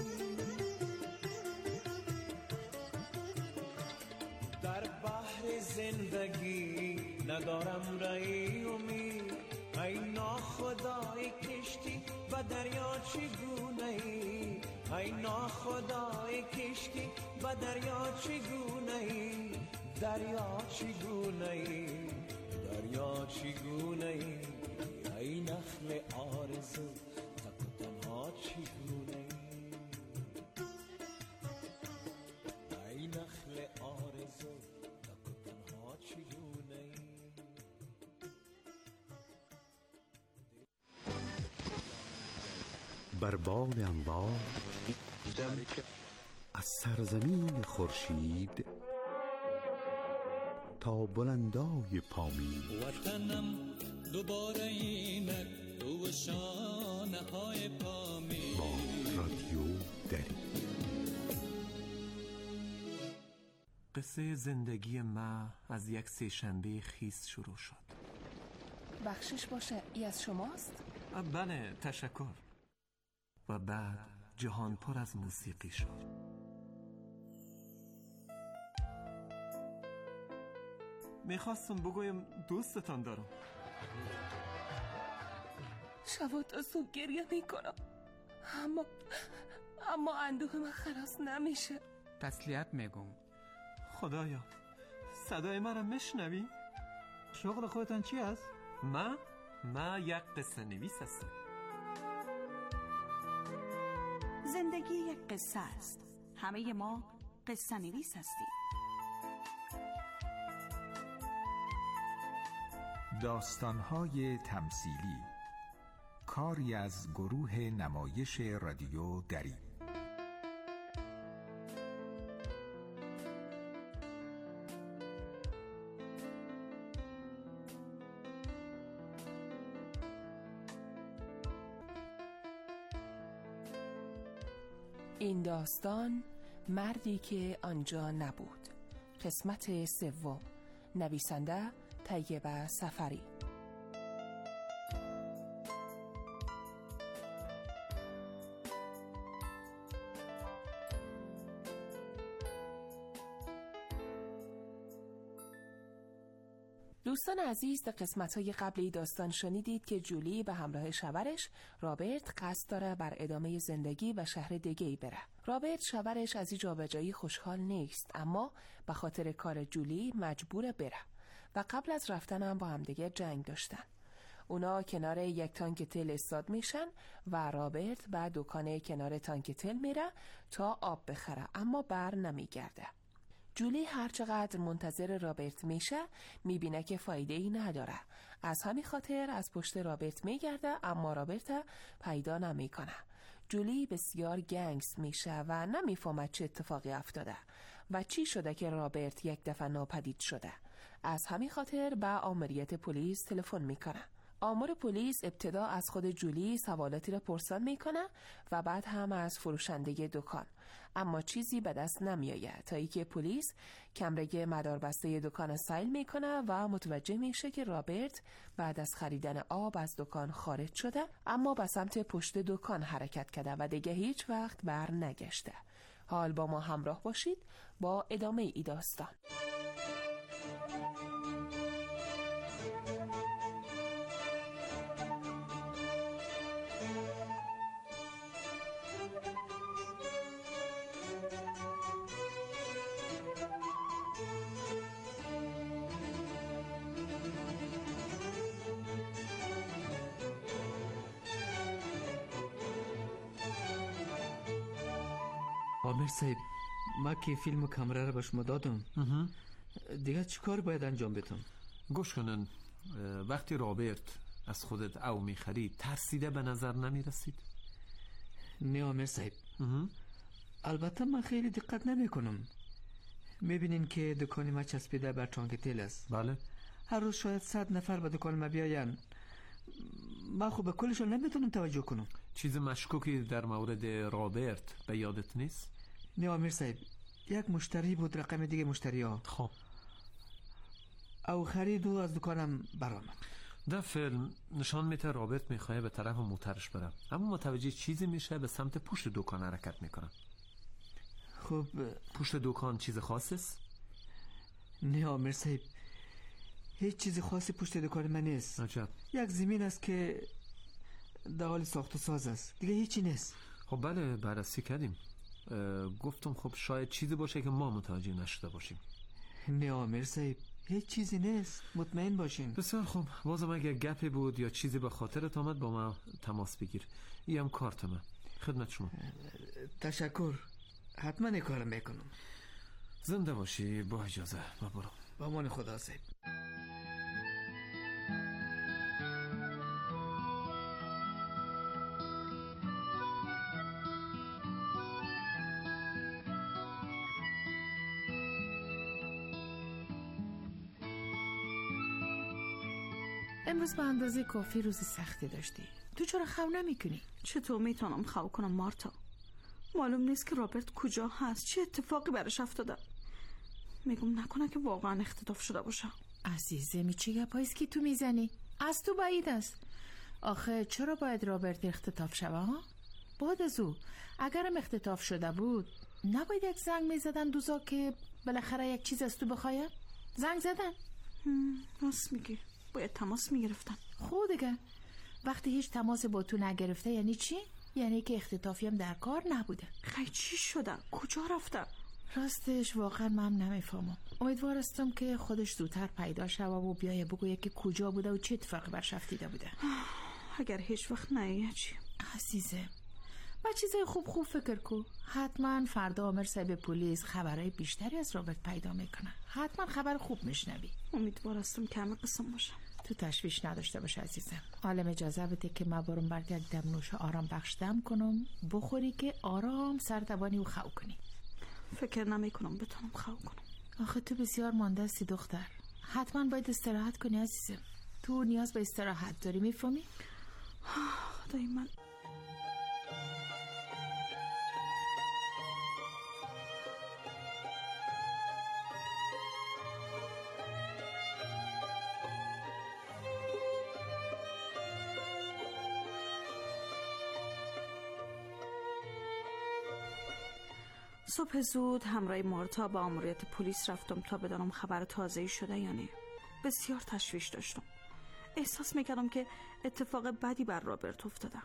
در بحر زندگی ندارم رهی امید، ای ناخدای کشتی و دریا چگونه ای، ای ناخدای کشتی و دریا چگونه ای، دریا چگونه ای، دریا چگونه ای، ای نخل آرزو تک و تنها چگونه ای، ای نخل آرزو تک و تنها چگونه ای. بر بال انوار از سرزمین خورشید تا بلندای پامین، وطنم دوباره اینک تو شانه های پامین. با رادیو دری. قصه زندگی ما از یک سه‌شنبه خیس شروع شد. بخشش باشه، ای از شماست؟ بله، تشکر. و بعد جهان پر از موسیقی شد. میخواستم بگویم دوستتان دارم. شب تا صبح گریه میکنم، اما اندوه من خلاص نمیشه. تسلیت میگم. خدایا، صدای من رو میشنوی؟ شغل خودتان چی است؟ من یک قصه نویس هستم. زندگی یک قصه است. همه ما قصه نویس هستیم. داستان‌های تمثیلی، کاری از گروه نمایش رادیو دری. این داستان مردی که آنجا نبود. قسمت سوم. نویسنده طیبه سفری. دوستان عزیز، در قسمت‌های قبلی داستان شنیدید که جولی به همراه شوهرش رابرت قصد داره بر ادامه زندگی و شهر دیگه‌ای بره. رابرت شوهرش از این جابجایی خوشحال نیست، اما به خاطر کار جولی مجبور بره و قبل از رفتن هم با همدیگه جنگ داشتن. اونا کنار یک تانک تل ایستاد میشن و رابرت به دکان کنار تانک تل میره تا آب بخره، اما بر نمیگرده. جولی هرچقدر منتظر رابرت میشه میبینه که فایده ای نداره. از همین خاطر از پشت رابرت میگرده، اما رابرت پیدا نمیکنه. جولی بسیار گنگس میشه و نمیفهمه چه اتفاقی افتاده و چی شده که رابرت یک دفعه ناپدید شده. از همین خاطر به آمریت پلیس تلفن میکنه. آمر پلیس ابتدا از خود جولی سوالاتی را پرسان میکنه و بعد هم از فروشنده دکان، اما چیزی به دست نمیآید تا اینکه پلیس کمره مداربسته دکان سیل میکنه و متوجه میشه که رابرت بعد از خریدن آب از دکان خارج شده، اما به سمت پشت دکان حرکت کرده و دیگه هیچ وقت بر نگشته. حال با ما همراه باشید با ادامه ای داستان. آمیر صاحب، ما که فیلم و کامره رو به شما دادم، دیگه چی کار باید انجام بدم؟ گوش کنن، وقتی رابرت از خودت او میخرید ترسیده به نظر نمیرسید؟ نه آمیر صاحب، البته من خیلی دقت نمی کنم. میبینین که دکان ما چسبیده بر تانک تل است. بله. هر روز شاید 100 نفر به دکان ما بیاین. من خب به کلشون نمیتونم توجه کنم. چیز مشکوکی در مورد رابرت به یادت نیست؟ نه آمیر صاحب، یک مشتری بود، رقم دیگه مشتری ها. خب او خرید و از دکانم برآمد. در فیلم نشان میده رابرت میخواه به طرف موترش بره، اما متوجه چیزی میشه به سمت پشت دکان حرکت میکنه. خب پشت دکان چیز خاصی است؟ نه آمیر صاحب، هیچ چیز خاصی پشت دکان من نیست. عجب. یک زمین است که در حال ساخت و ساز است، دیگه هیچی نیست. خب بله بررسی کردیم. گفتم خب شاید چیزی باشه که ما متوجه نشده باشیم. نه آمر صاحب، هیچ چیزی نیست، مطمئن باشین. بسیار خوب، بازم اگر گپی بود یا چیزی به خاطرت آمد با ما تماس بگیر. این هم کارتمه. خدمت شما. تشکر، حتما این کارم میکنم. زنده باشی. با اجازه ما برو. با امان خدا صاحب. امروز به اندازه کافی روز سختی داشتی. تو چرا خو نمیکنی؟ چطور میتونم خو کنم مارتا؟ معلوم نیست که رابرت کجا هست، چه اتفاقی برش افتاده. میگم نکنه که واقعا اختطاف شده باشه. عزیزم چه گپاییست که تو میزنی؟ از تو بعید است. آخه چرا باید رابرت اختطاف شوه ها؟ بعد از او اگرم اختطاف شده بود نباید یک زنگ میزدن دوزا که بالاخره یک چیز از تو بخواید؟ زنگ زدن؟ راست میگی، باید تماس میگرفتن. خود دیگه وقتی هیچ تماس با تو نگرفته یعنی چی؟ یعنی که اختطافی هم در کار نبوده. خیلی چی شده؟ کجا رفته؟ راستش واقعا من نمیفهمم. امیدوار هستم که خودش زودتر پیدا شوه و بیایه بگویه که کجا بوده و چه اتفاقی برش افتاده بوده. اگر هیچ وقت نیایه چی؟ عزیزم با چیزای خوب فکر کو. حتما فردا عامر صاحب پلیس خبرهای بیشتری از رابرت پیدا میکنه. حتما خبر خوب میشنوی. امیدوار هستم که همه قسم باشه. تو تشویش نداشته باش عزیزم. عالم اجازه بده که ما برم برد یک دم نوش آرام بخش دم کنم بخوری که آرام سر دوانی و خو کنی. فکر نمی کنم بتونم خو کنم. آخه تو بسیار مانده هستی دختر. حتما باید استراحت کنی عزیزم. تو نیاز به استراحت داری، میفهمی؟ خدای من. صبح زود همراه مارتا با ماموریت پلیس رفتم تا بدانم خبر تازه‌ای شده یا نه. بسیار تشویش داشتم. احساس میکردم که اتفاق بدی بر رابرت افتاده.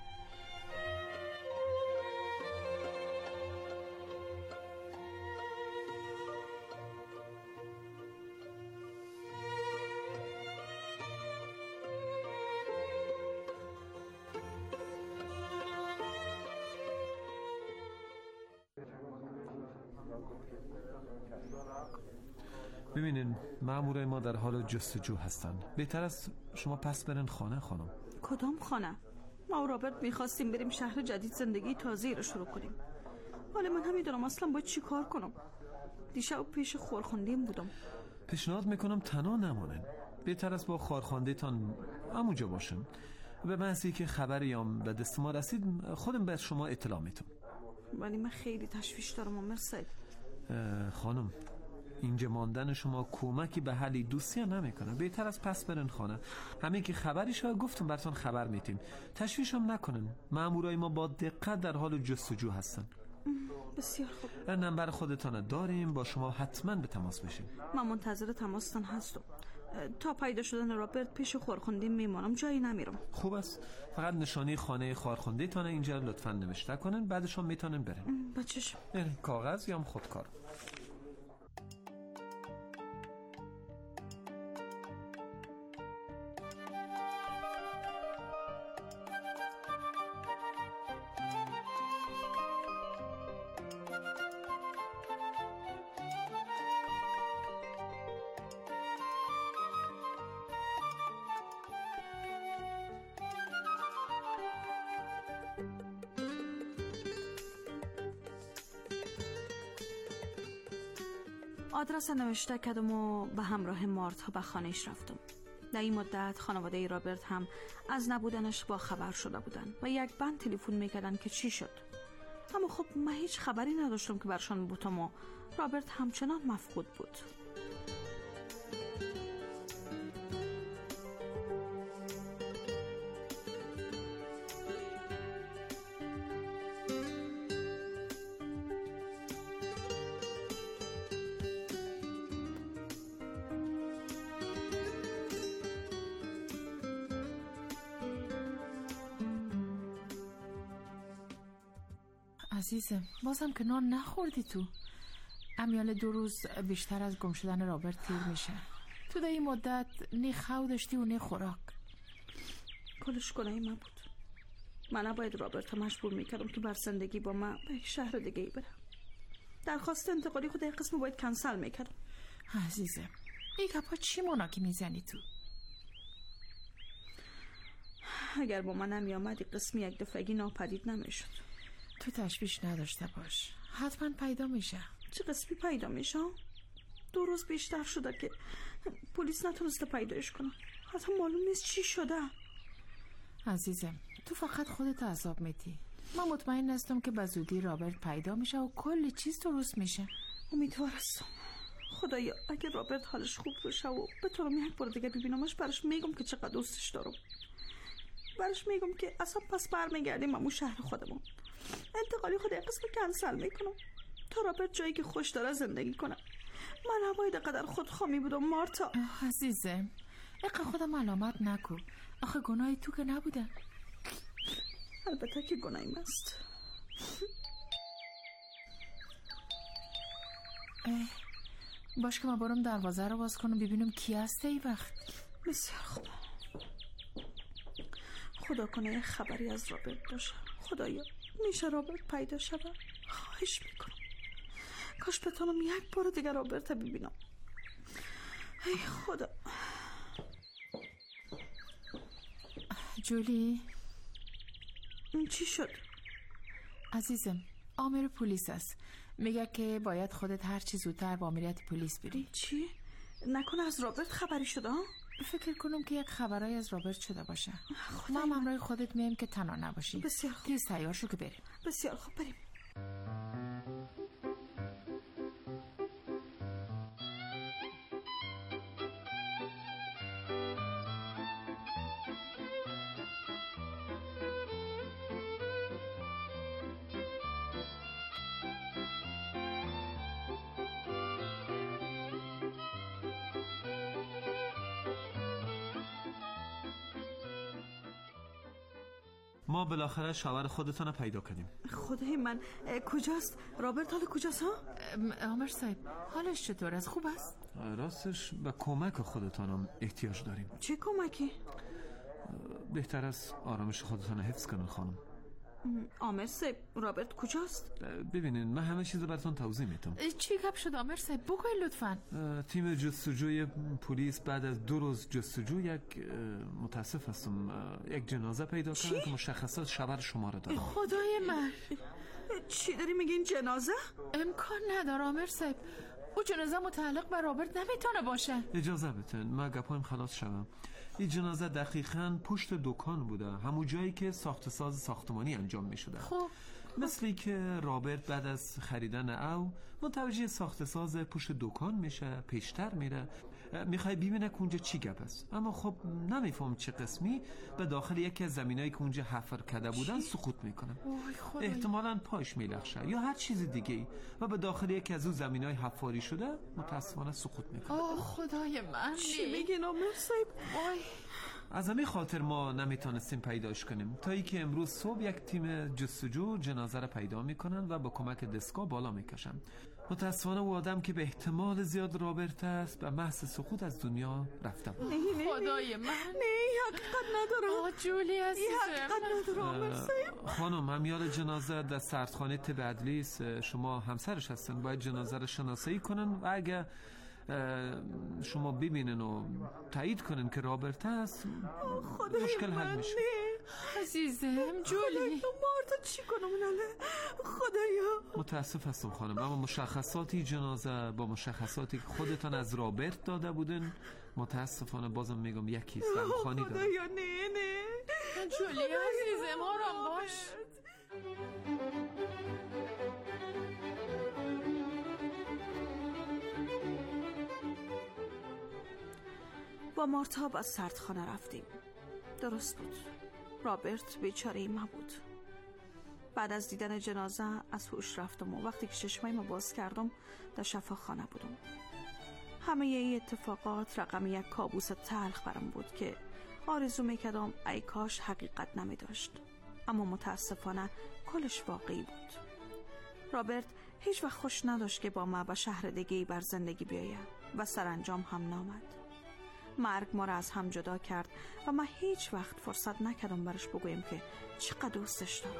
ببینین مامورای ما در حال جستجو هستن. بهتر است شما پس برن خانه خانم. کدام خانه؟ ما و رابرت میخواستیم بریم شهر جدید زندگی تازه‌ای رو شروع کنیم. ولی من نمیدونم اصلا باید چی کار کنم. دیشب پیش خورخوندیم بودم. پیشنهاد میکنم تنها نمونن. بهتر است با خورخونده تان همونجا باشن. به محضی که خبریام به دست ما رسید خودم به شما اطلاع میدم. ولی من خیلی تشویش دارم عمر صاحب. خانم اینجا ماندن شما کمکی به حلی دوستی نمیکنه. بهتر از پس برن خانه. همین که خبری شد گفتم براتون خبر میتیم. تشویش هم نکنن. مامورای ما با دقت در حال جستجو هستن. بسیار خوب. نمبر خودتان داریم، با شما حتما به تماس بشیم. من منتظر تماستان هستم. تا پیدا شدن رابرت پیش خورخوندی میمانم، جایی نمیرم. خوب است. فقط نشانی خانه خورخوندی تانه اینجا لطفاً نوشته کنن، بعدش هم میتونن برن. بچش کاغذ یا خودکار. آدرس نوشته کردم و به همراه مارتا به خانهش رفتم. در این مدت خانواده رابرت هم از نبودنش با خبر شده بودن و یک بند تلفن میکردن که چی شد. اما خب من هیچ خبری نداشتم که برشان بودم و رابرت همچنان مفقود بود. عزیزم بازم که نان نخوردی تو. امیال 2 روز بیشتر از گم شدن رابرت تیر میشه. تو در این مدت نی خو داشتی و نی خوراک. کلش گناهی من بود. من نباید رابرت مجبور میکردم که بر زندگی با من به یک شهر دیگه ای برم. درخواست انتقالی خود یک قسم باید کنسل میکردم. عزیزم این گپا چی مناکی میزنی تو؟ اگر با من نمیامدی قسمی یک دفعگی ناپدید نمیشد. تو تشویش نداشته باش، حتما پیدا میشه. چه قسمی پیدا میشه؟ 2 روز بیشتر شده که پلیس نتونسته پیداش کنه. حتی معلوم نیست چی شده. عزیزم تو فقط خودت عذاب میدی. من مطمئن هستم که به زودی رابرت پیدا میشه و کلی چیز درست میشه. امیدوار هستم. خدایا اگه رابرت حالش خوب بشه و بتونم یک بار دیگه ببینمش، برش میگم که چقدر دوستش دارم. برش میگم که اصلا پس برمیگردیم همون شهر خودمون. انتقالی خود یک قسم کنسل میکنم تا رابرت جایی که خوش داره زندگی کنه. من نباید قدر خودخوامی بودم مارتا. عزیزم اقا خودم علامت نکن. آخه گناهی تو که نبوده. البته که گناهیم است. باش که من برم دروازه رو باز کنم ببینم کی هسته ای وقت. بسیار خوب. خدا کنه یه خبری از رابرت باشه. خدایا میشه رابرت پیدا شود؟ خواهش میکنم. کاش بتونم یک بار دیگر رابرت ببینم. ای خدا. جولی چی شد؟ عزیزم آمر پلیس است. میگه که باید خودت هر چی زودتر با ماموریت پلیس بری. چی؟ نکنه از رابرت خبری شده؟ فکر کنم که یک خبرای از رابرت شده باشه. ما هم همراه خودت میم که تنها نباشی. بسیار خوب. تیز تیار شو که بریم. بسیار خوب بریم. ما بالاخره شوهر خودتون رو پیدا کردیم. خدای من کجاست؟ رابرت حال کجاست ها؟ عامر صاحب حالش چطور است؟ خوب است؟ راستش به کمک خودتون هم احتیاج داریم. چه کمکی؟ بهتر از آرامش خودتون حفظ کنن خانم. عامر صاحب رابرت کجاست؟ ببینین من همه چیز رو براتون توضیح میدم. چی گپ شد عامر صاحب؟ بگوین لطفاً. تیم جستجوی پلیس بعد از 2 روز جستجو متاسف هستم یک جنازه پیدا کردن که مشخصات شوهر شما رو داره. خدای من چی داری میگین جنازه؟ امکان نداره عامر صاحب. او جنازه متعلق به رابرت نمیتونه باشه. اجازه بدین ما گپایم خلاص شوم. این جنازه دقیقاً پشت دکان بوده، همون جایی که ساخت ساز ساختمانی انجام می شده. خب مثلی که رابرت بعد از خریدن او متوجه ساخت ساز پشت دکان میشه، پیشتر میره، میخوای ببینه که اونجا چی گپ است، اما خب نمیفهم چه قسمی به داخل یکی از زمینایی که اونجا حفر کرده بودن سقوط میکنه. احتمالاً پاش میلخشه یا هر چیز دیگه و به داخل یکی از اون زمینای حفاری شده متاسفانه سقوط میکنه. خدای من چی میگین عامر صاحب؟ از همین خاطر ما نمیتونستیم پیداش کنیم تا اینکه امروز صبح یک تیم جستجو جنازه را پیدا میکنن و با کمک دستگاه بالا میکشن. متاسفانه او آدم که به احتمال زیاد رابرت است به محض سقوط از دنیا رفته بود. خدای من نه حقیقت نداره. جولی عزیزم حقیقت نداره عامر صاحب. خانم امیال جنازه در سردخانه طب عدلی است. شما همسرش هستن، باید جنازه را شناسایی کنن و اگه شما ببینن و تایید کنن که رابرت است مشکل حل میشه. عزیزم جولی مارتا چی کنم ناله؟ خدایا متاسف هستم خانم، اما مشخصاتی جنازه با مشخصاتی که خودتان از رابرت داده بودن متاسفانه بازم میگم یکی است. غمخوانی داره. خدایا نه جولی عزیزم آرام باش. با مارتا با سردخانه رفتیم. درست بود، رابرت بیچاره ما بود. بعد از دیدن جنازه از هوش رفتم و وقتی که چشمایمو باز کردم در شفاخانه بودم. همه این اتفاقات رقم یک کابوس تلخ برام بود که آرزو میکردم ای کاش حقیقت نمیداشت، اما متاسفانه کلش واقعی بود. رابرت هیچ وقت خوش نداشت که با ما به شهر دیگه‌ای بر زندگی بیاید و سرانجام هم نامد. مرگ ما را از هم جدا کرد و من هیچ وقت فرصت نکردم برش بگویم که چقدر دوستش دارم.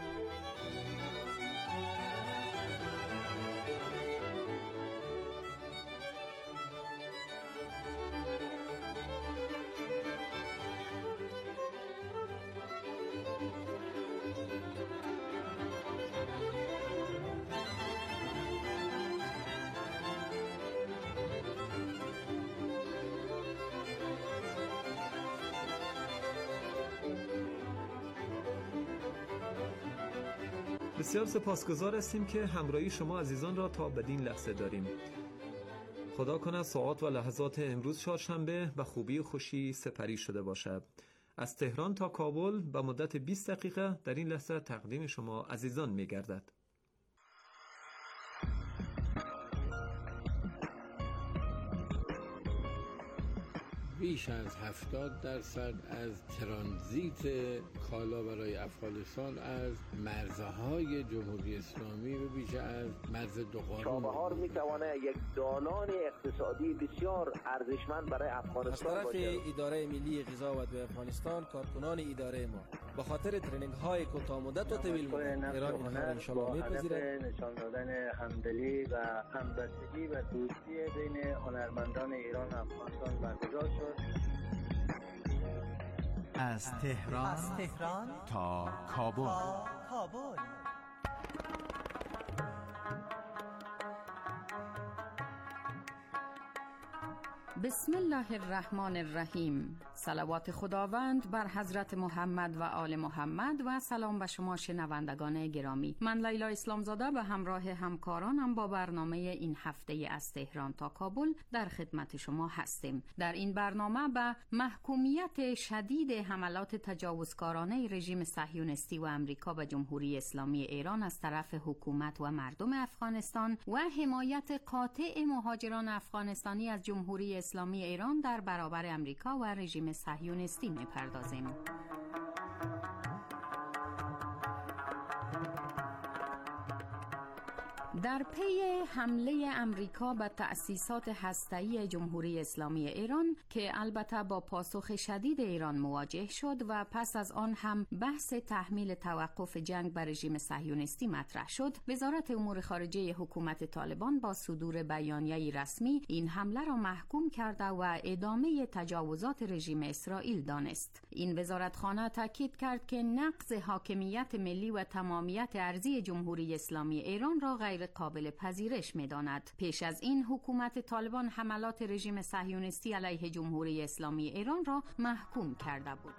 بسیار سپاسگزار هستیم که همراهی شما عزیزان را تا بدین لحظه داریم. خدا کند ساعات و لحظات امروز چهارشنبه به خوبی و خوشی سپری شده باشد. از تهران تا کابل به مدت 20 دقیقه در این لحظه تقدیم شما عزیزان می گردد. بیش از 70% از ترانزیت کالا برای افغانستان از مرزهای جمهوری اسلامی و بیش از مرز دو قانون چابهار میتواند یک دالان اقتصادی بسیار ارزشمند برای افغانستان باشه. از طرف اداره ملی غذا و دواء افغانستان کارکنان اداره ما به خاطر ترنینگ های کوتاه مدت و طویل مدت ایران اینها را ان شاء الله میپذیرد. نشان دادن همدلی و همبستگی و دوستی بین هنرمندان ایران و افغانستان برگزار شد. از تهران تا کابل. بسم الله الرحمن الرحیم. صلوات خداوند بر حضرت محمد و آل محمد و سلام به شما شنوندگان گرامی. من لیلا اسلامزاده به همراه همکارانم با برنامه این هفته از تهران تا کابل در خدمت شما هستیم. در این برنامه به محکومیت شدید حملات تجاوزکارانه رژیم صهیونیستی و آمریکا به جمهوری اسلامی ایران از طرف حکومت و مردم افغانستان و حمایت قاطع مهاجران افغانستانی از جمهوری اسلامی ایران در برابر آمریکا و رژیم صهیونیستی می‌پردازیم. در پی حمله امریکا به تأسیسات هسته‌ای جمهوری اسلامی ایران که البته با پاسخ شدید ایران مواجه شد و پس از آن هم بحث تحمیل توقف جنگ بر رژیم صهیونیستی مطرح شد، وزارت امور خارجه حکومت طالبان با صدور بیانیه‌ای رسمی این حمله را محکوم کرده و ادامه تجاوزات رژیم اسرائیل دانست. این وزارتخانه تاکید کرد که نقض حاکمیت ملی و تمامیت ارضی جمهوری اسلامی ایران را غیر قابل پذیرش می‌داند. پیش از این حکومت طالبان حملات رژیم صهیونیستی علیه جمهوری اسلامی ایران را محکوم کرده بود.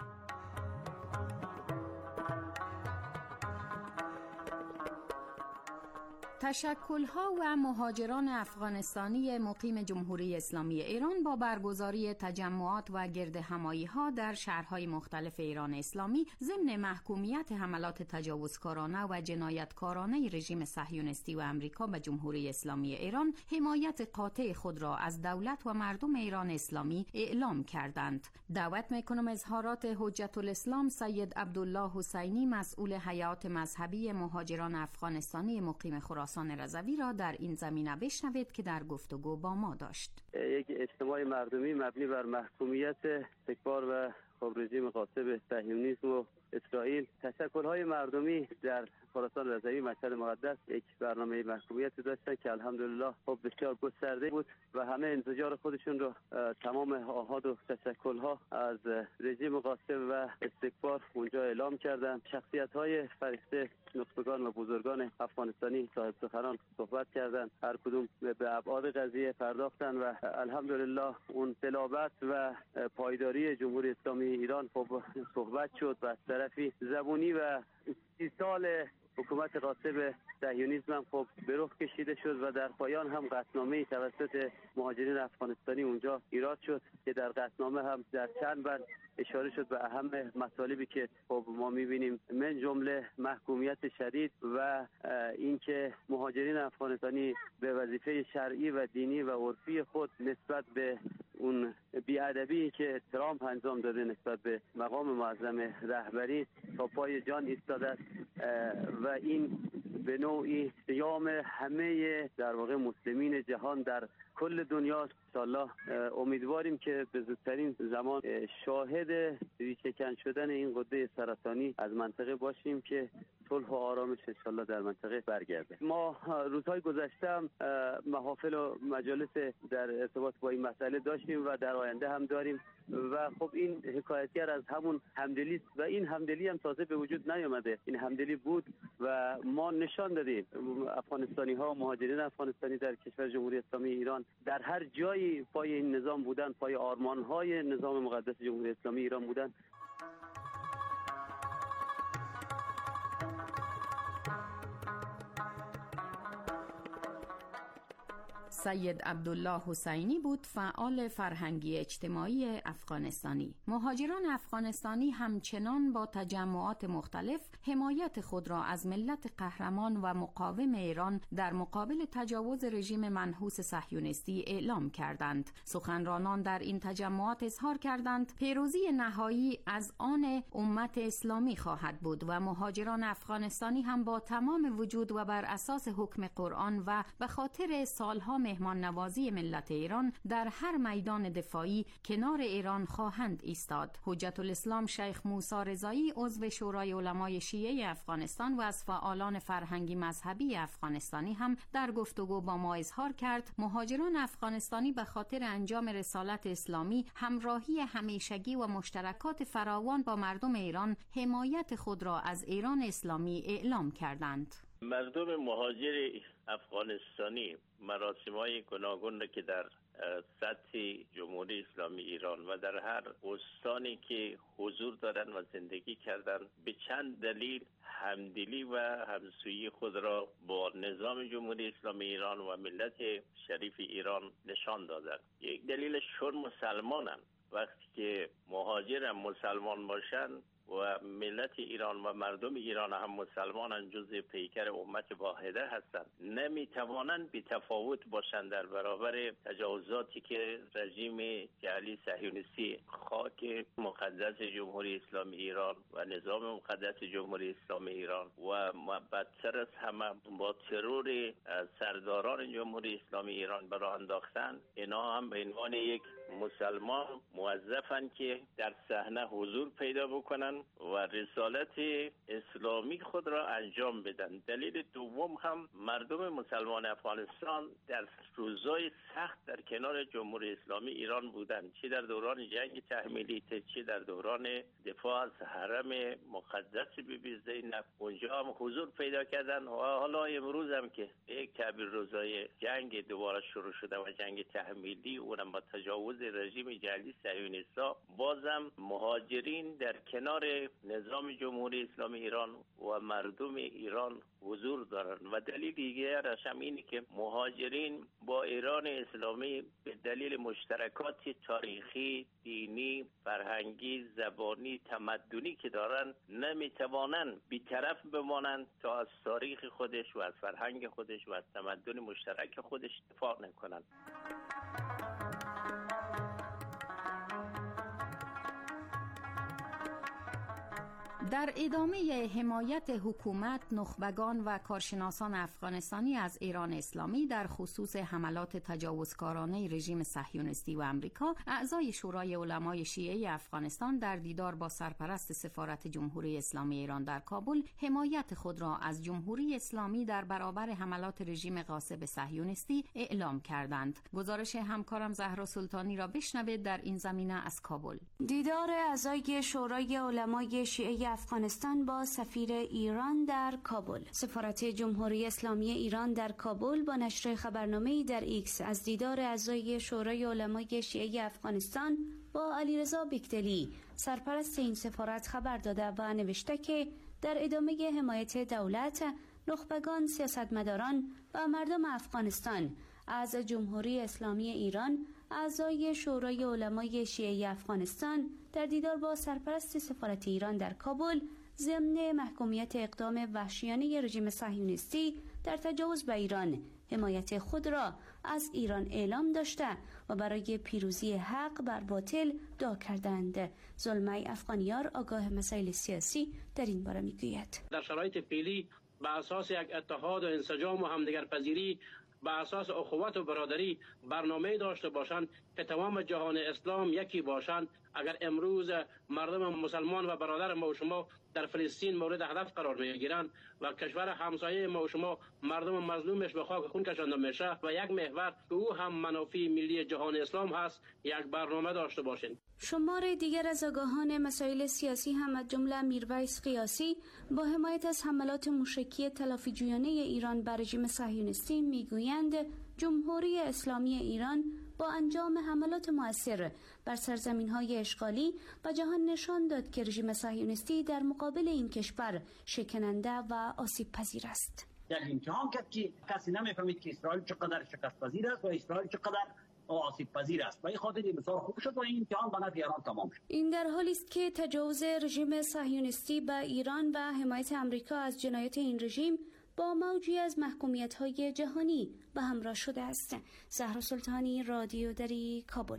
تشکل‌ها و مهاجران افغانستانی مقیم جمهوری اسلامی ایران با برگزاری تجمعات و گردهمایی‌ها در شهرهای مختلف ایران اسلامی ضمن محکومیت حملات تجاوزکارانه و جنایتکارانه رژیم صهیونیستی و آمریکا به جمهوری اسلامی ایران حمایت قاطع خود را از دولت و مردم ایران اسلامی اعلام کردند. دعوت می‌کنم اظهارات حجت الاسلام سید عبدالله حسینی مسئول هیئات مذهبی مهاجران افغانستانی مقیم خراسان رضوی را در این زمینه بشنوید که در گفتگو با ما داشت. یک اجتماع مردمی مبنی بر محکومیت استکبار و رژیم غاصب صهیونیسم و اسرائیل، تشکل‌های مردمی در خراسان رضوی مشهد مقدس یک برنامه محکومیت داشتن که الحمدلله خب بسیار گسترده بود و همه انتظار خودشون رو تمام آحاد و تشکل‌ها از رژیم غاصب و استکبار اونجا اعلام کردند. شخصیت‌های فرشته، نخبگان و بزرگان افغانستانی صاحب سخنان صحبت کردند، هر کدوم به ابعاد قضیه پرداختن و الحمدلله اون صلابت و پایداری جمهوری اسلامی ایران خب صحبت شد و از طرفی زبونی و 30 سال حکومت غاصب صهیونیسم هم خب به رخ کشیده شد و در پایان هم قطعنامه‌ای توسط مهاجرین افغانستانی اونجا ایراد شد که در قطعنامه هم در چند بند اشاره شد به اهم مطالبی که خب ما می‌بینیم، من جمله محکومیت شدید و اینکه مهاجرین افغانستانی به وظیفه شرعی و دینی و عرفی خود نسبت به اون بی‌ادبی که ترامپ انجام داده نسبت به مقام معظم رهبری تا پای جان ایستاده و این به نوعی صیام همه در واقع مسلمین جهان در کل دنیا. انشالله امیدواریم که به زودترین زمان شاهد ریشه‌کن شدن این غده سرطانی از منطقه باشیم که صلح و آرامش انشالله در منطقه برگرده. ما روزهای گذشته محافل و مجالس در ارتباط با این مسئله داشتیم و در آینده هم داریم و خب این حکایتگر از همون همدلی و این همدلی هم تازه به وجود نیامده. این همدلی بود و ما نشان دادیم افغانستانی ها، مهاجرین افغانستانی در کشور جمهوری اسلامی ایران در هر جایی پای این نظام بودن، پای آرمان های نظام مقدس جمهوری اسلامی ایران بودن. سید عبدالله حسینی بود، فعال فرهنگی اجتماعی افغانستانی. مهاجران افغانستانی همچنان با تجمعات مختلف حمایت خود را از ملت قهرمان و مقاوم ایران در مقابل تجاوز رژیم منحوس صهیونیستی اعلام کردند. سخنرانان در این تجمعات اظهار کردند پیروزی نهایی از آن امت اسلامی خواهد بود و مهاجران افغانستانی هم با تمام وجود و بر اساس حکم قرآن و به خاطر سالها مهمان نوازی ملت ایران در هر میدان دفاعی کنار ایران خواهند ایستاد. حجت الاسلام شیخ موسی رضایی عضو شورای علمای شیعه افغانستان و از فعالان فرهنگی مذهبی افغانستانی هم در گفتگو با ما اظهار کرد مهاجران افغانستانی به خاطر انجام رسالت اسلامی، همراهی همیشگی و مشترکات فراوان با مردم ایران حمایت خود را از ایران اسلامی اعلام کردند. مردم مهاجر افغانستانی مراسم‌های گوناگون را که در سطح جمهوری اسلامی ایران و در هر استانی که حضور دارند و زندگی کردند به چند دلیل همدلی و همسویی خود را با نظام جمهوری اسلامی ایران و ملت شریف ایران نشان دادند. یک دلیلش چون مسلمانند، وقتی که مهاجرم مسلمان باشند و ملت ایران و مردم ایران هم مسلمانان جزء پیکر امت واحده هستند، نمیتوانند بی تفاوت باشند در برابر تجاوزاتی که رژیم جعلی صهیونیستی خاک مقدس جمهوری اسلامی ایران و نظام مقدس جمهوری اسلامی ایران و بدتر از همه با ترور سرداران جمهوری اسلامی ایران براه انداختند. اینا هم به عنوان یک مسلمان موظفن که در صحنه حضور پیدا بکنن و رسالت اسلامی خود را انجام بدن. دلیل دوم هم مردم مسلمان افغانستان در روزهای سخت در کنار جمهوری اسلامی ایران بودند، چه در دوران جنگ تحمیلی چه در دوران دفاع از حرم مقدس بیبی زینب. اونجا هم حضور پیدا کردن و حالا امروز هم که یک تعبیر روزای جنگ دوباره شروع شده و جنگ تحمیلی اونم با تجاوز رژیم جعلی صهیونیستا، بازم مهاجرین در کنار نظام جمهوری اسلامی ایران و مردم ایران حضور دارند. و دلیل دیگرش هم اینه که مهاجرین با ایران اسلامی به دلیل مشترکات تاریخی، دینی، فرهنگی، زبانی، تمدنی که دارند نمیتوانند بی‌طرف بمانند تا از تاریخ خودش و از فرهنگ خودش و از تمدن مشترک خودش دفاع نکنند. در ادامه حمایت حکومت، نخبگان و کارشناسان افغانستانی از ایران اسلامی در خصوص حملات تجاوزکارانه رژیم صهیونیستی و امریکا، اعضای شورای علمای شیعه افغانستان در دیدار با سرپرست سفارت جمهوری اسلامی ایران در کابل حمایت خود را از جمهوری اسلامی در برابر حملات رژیم غاصب صهیونیستی اعلام کردند. گزارش همکارم زهرا سلطانی را بشنوید در این زمینه از کابل. دیدار اعضای شورای علمای شیعه افغانستان با سفیر ایران در کابل. سفارت جمهوری اسلامی ایران در کابل با نشر خبرنامه‌ای در ایکس از دیدار اعضای شورای علمای شیعه افغانستان با علیرضا بیکدلی، سرپرست این سفارت، خبر داده و نوشته که در ادامه حمایت دولت، نخبگان، سیاستمداران و مردم افغانستان از جمهوری اسلامی ایران، اعضای شورای علمای شیعه افغانستان در دیدار با سرپرست سفارت ایران در کابل ضمن محکومیت اقدام وحشیانه رژیم صهیونیستی در تجاوز به ایران حمایت خود را از ایران اعلام داشته و برای پیروزی حق بر باطل دعا کردند. زلمه افغانیار آگاه مسائل سیاسی در این باره میگوید: در شرایط فعلی به اساس یک اتحاد و انسجام و همدیگر پذیری، به اساس اخوت و برادری برنامه داشته باشند که تمام جهان اسلام یکی باشند. اگر امروز مردم مسلمان و برادر ما و شما در فلسطین مورد هدف قرار میگیرند و کشور همسایه ما و شما مردم مظلومش به خاک خون کشانده میشه و یک محور که او هم منافع ملی جهان اسلام هست، یک برنامه داشته باشین. شمار دیگر از آگاهان مسائل سیاسی هم از جمله میرویس قیاسی با حمایت از حملات موشکی تلافیجویانه ایران بر رژیم صهیونیستی میگویند جمهوری اسلامی ایران با انجام حملات مؤثر بر سرزمین‌های اشغالی و جهان نشان داد که رژیم صهیونیستی در مقابل این کشور شکننده و آسیب پذیر است. در امتحان کرد که کسی نمی‌فهمید که اسرائیل چقدر شکست پذیر است و اسرائیل چقدر آسیب پذیر است و این خاطر بسیار خوب شد و این امتحان به نفع ایران تمام شد. این در حالی است که تجاوز رژیم صهیونیستی به ایران و حمایت آمریکا از جنایات این رژیم با موجی از محکومیت‌های جهانی به همراه شده است. زهرا سلطانی، رادیو دری، کابل.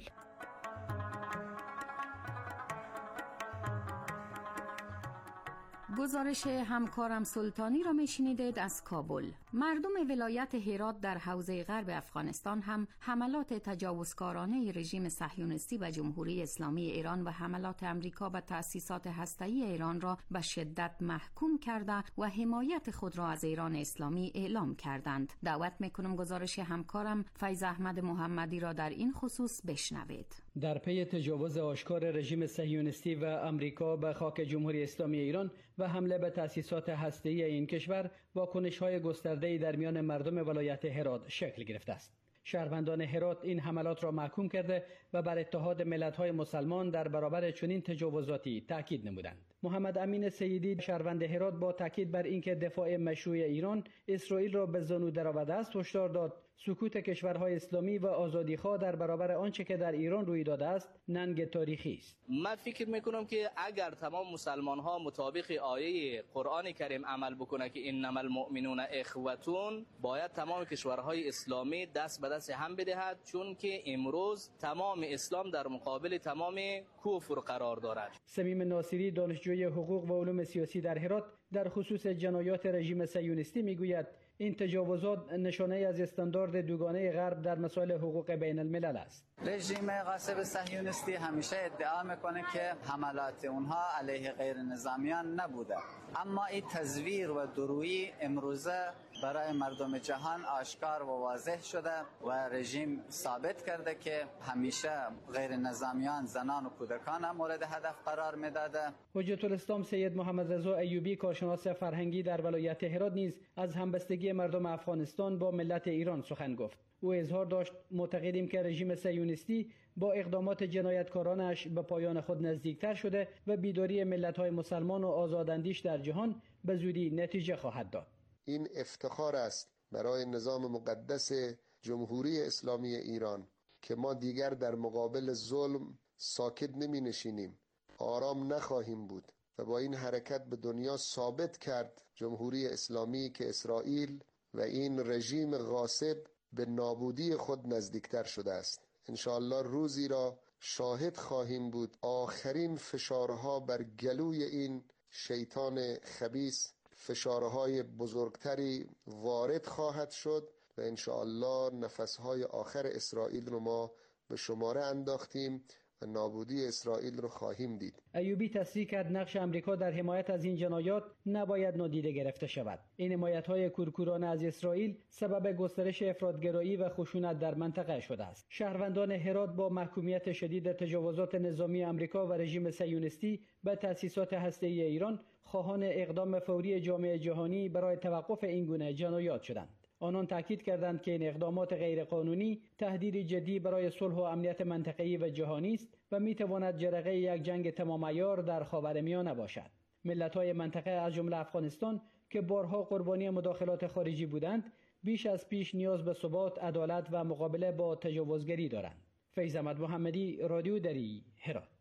گزارش همکارم سلطانی را میشنیدید از کابل. مردم ولایت هرات در حوزه غرب افغانستان هم حملات تجاوزکارانه رژیم صهیونیستی به جمهوری اسلامی ایران و حملات امریکا به تأسیسات هسته‌ای ایران را به شدت محکوم کرده و حمایت خود را از ایران اسلامی اعلام کردند. دعوت میکنم گزارش همکارم فیض احمد محمدی را در این خصوص بشنوید. در پی تجاوز آشکار رژیم صهیونیستی و امریکا به خاک جمهوری اسلامی ایران و حمله به تأسیسات هسته‌ای این کشور، واکنش‌های گسترده‌ای در میان مردم ولایت هرات شکل گرفته است. شهروندان هرات این حملات را محکوم کرده و بر اتحاد ملت‌های مسلمان در برابر چنین تجاوزاتی تاکید نمودند. محمد امین سیدی، شهروند هرات، با تاکید بر اینکه دفاع مشروع ایران اسرائیل را به زانو درآورده است، هشدار داد سکوت کشورهای اسلامی و آزادیخواه در برابر آنچه که در ایران روی داده است ننگ تاریخی است. من فکر میکنم که اگر تمام مسلمان ها مطابق آیه قرآن کریم عمل بکنه که انما المؤمنون اخوتون، باید تمام کشورهای اسلامی دست به دست هم بدهد، چون که امروز تمام اسلام در مقابل تمام کفر قرار دارد. صمیم ناصری، دانشجوی حقوق و علوم سیاسی در هرات، در خصوص جنایات رژیم صهیونیستی میگوید این تجاوزات نشانه از استاندارد دوگانه غرب در مسائل حقوق بین الملل است. رژیم غاصب صهیونیستی همیشه ادعا میکنه که حملات اونها علیه غیر نظامیان نبوده، اما این تزویر و درویی امروزه برای مردم جهان آشکار و واضح شده و رژیم ثابت کرده که همیشه غیر نظامیان، زنان و کودکان مورد هدف قرار میداده. حجت الاسلام سید محمد رضا ایوبی، کارشناس فرهنگی در ولایت هرات، نیز از همبستگی مردم افغانستان با ملت ایران سخن گفت. او اظهار داشت معتقدیم که رژیم صهیونیستی با اقدامات جنایتکارانش به پایان خود نزدیکتر شده و بیداری ملت‌های مسلمان و آزاداندیش در جهان به زودی نتیجه خواهد داد. این افتخار است برای نظام مقدس جمهوری اسلامی ایران که ما دیگر در مقابل ظلم ساکت نمی نشینیم، آرام نخواهیم بود و با این حرکت به دنیا ثابت کرد جمهوری اسلامی که اسرائیل و این رژیم غاصب به نابودی خود نزدیکتر شده است. انشاءالله روزی را شاهد خواهیم بود آخرین فشارها بر گلوی این شیطان خبیث، فشارهای بزرگتری وارد خواهد شد و انشاءالله نفسهای آخر اسرائیل رو ما به شماره انداختیم و نابودی اسرائیل رو خواهیم دید. ایوبی تصریح کرد نقش امریکا در حمایت از این جنایات نباید نادیده گرفته شود. این حمایت‌های کورکورانه از اسرائیل سبب گسترش افراطگرایی و خشونت در منطقه شده است. شهروندان هرات با محکومیت شدید تجاوزات نظامی امریکا و رژیم صهیونیستی به تأسیسات هسته‌ای ایران خواهان اقدام فوری جامعه جهانی برای توقف این گونه جنایات شدند. آنان تاکید کردند که این اقدامات غیرقانونی تهدیدی جدی برای صلح و امنیت منطقه‌ای و جهانی است و می‌تواند جرقه یک جنگ تمام عیار در خاورمیانه باشد. ملت‌های منطقه از جمله افغانستان که بارها قربانی مداخلات خارجی بودند، بیش از پیش نیاز به ثبات، عدالت و مقابله با تجاوزگری دارند. فیض احمد محمدی، رادیو دری، هرات.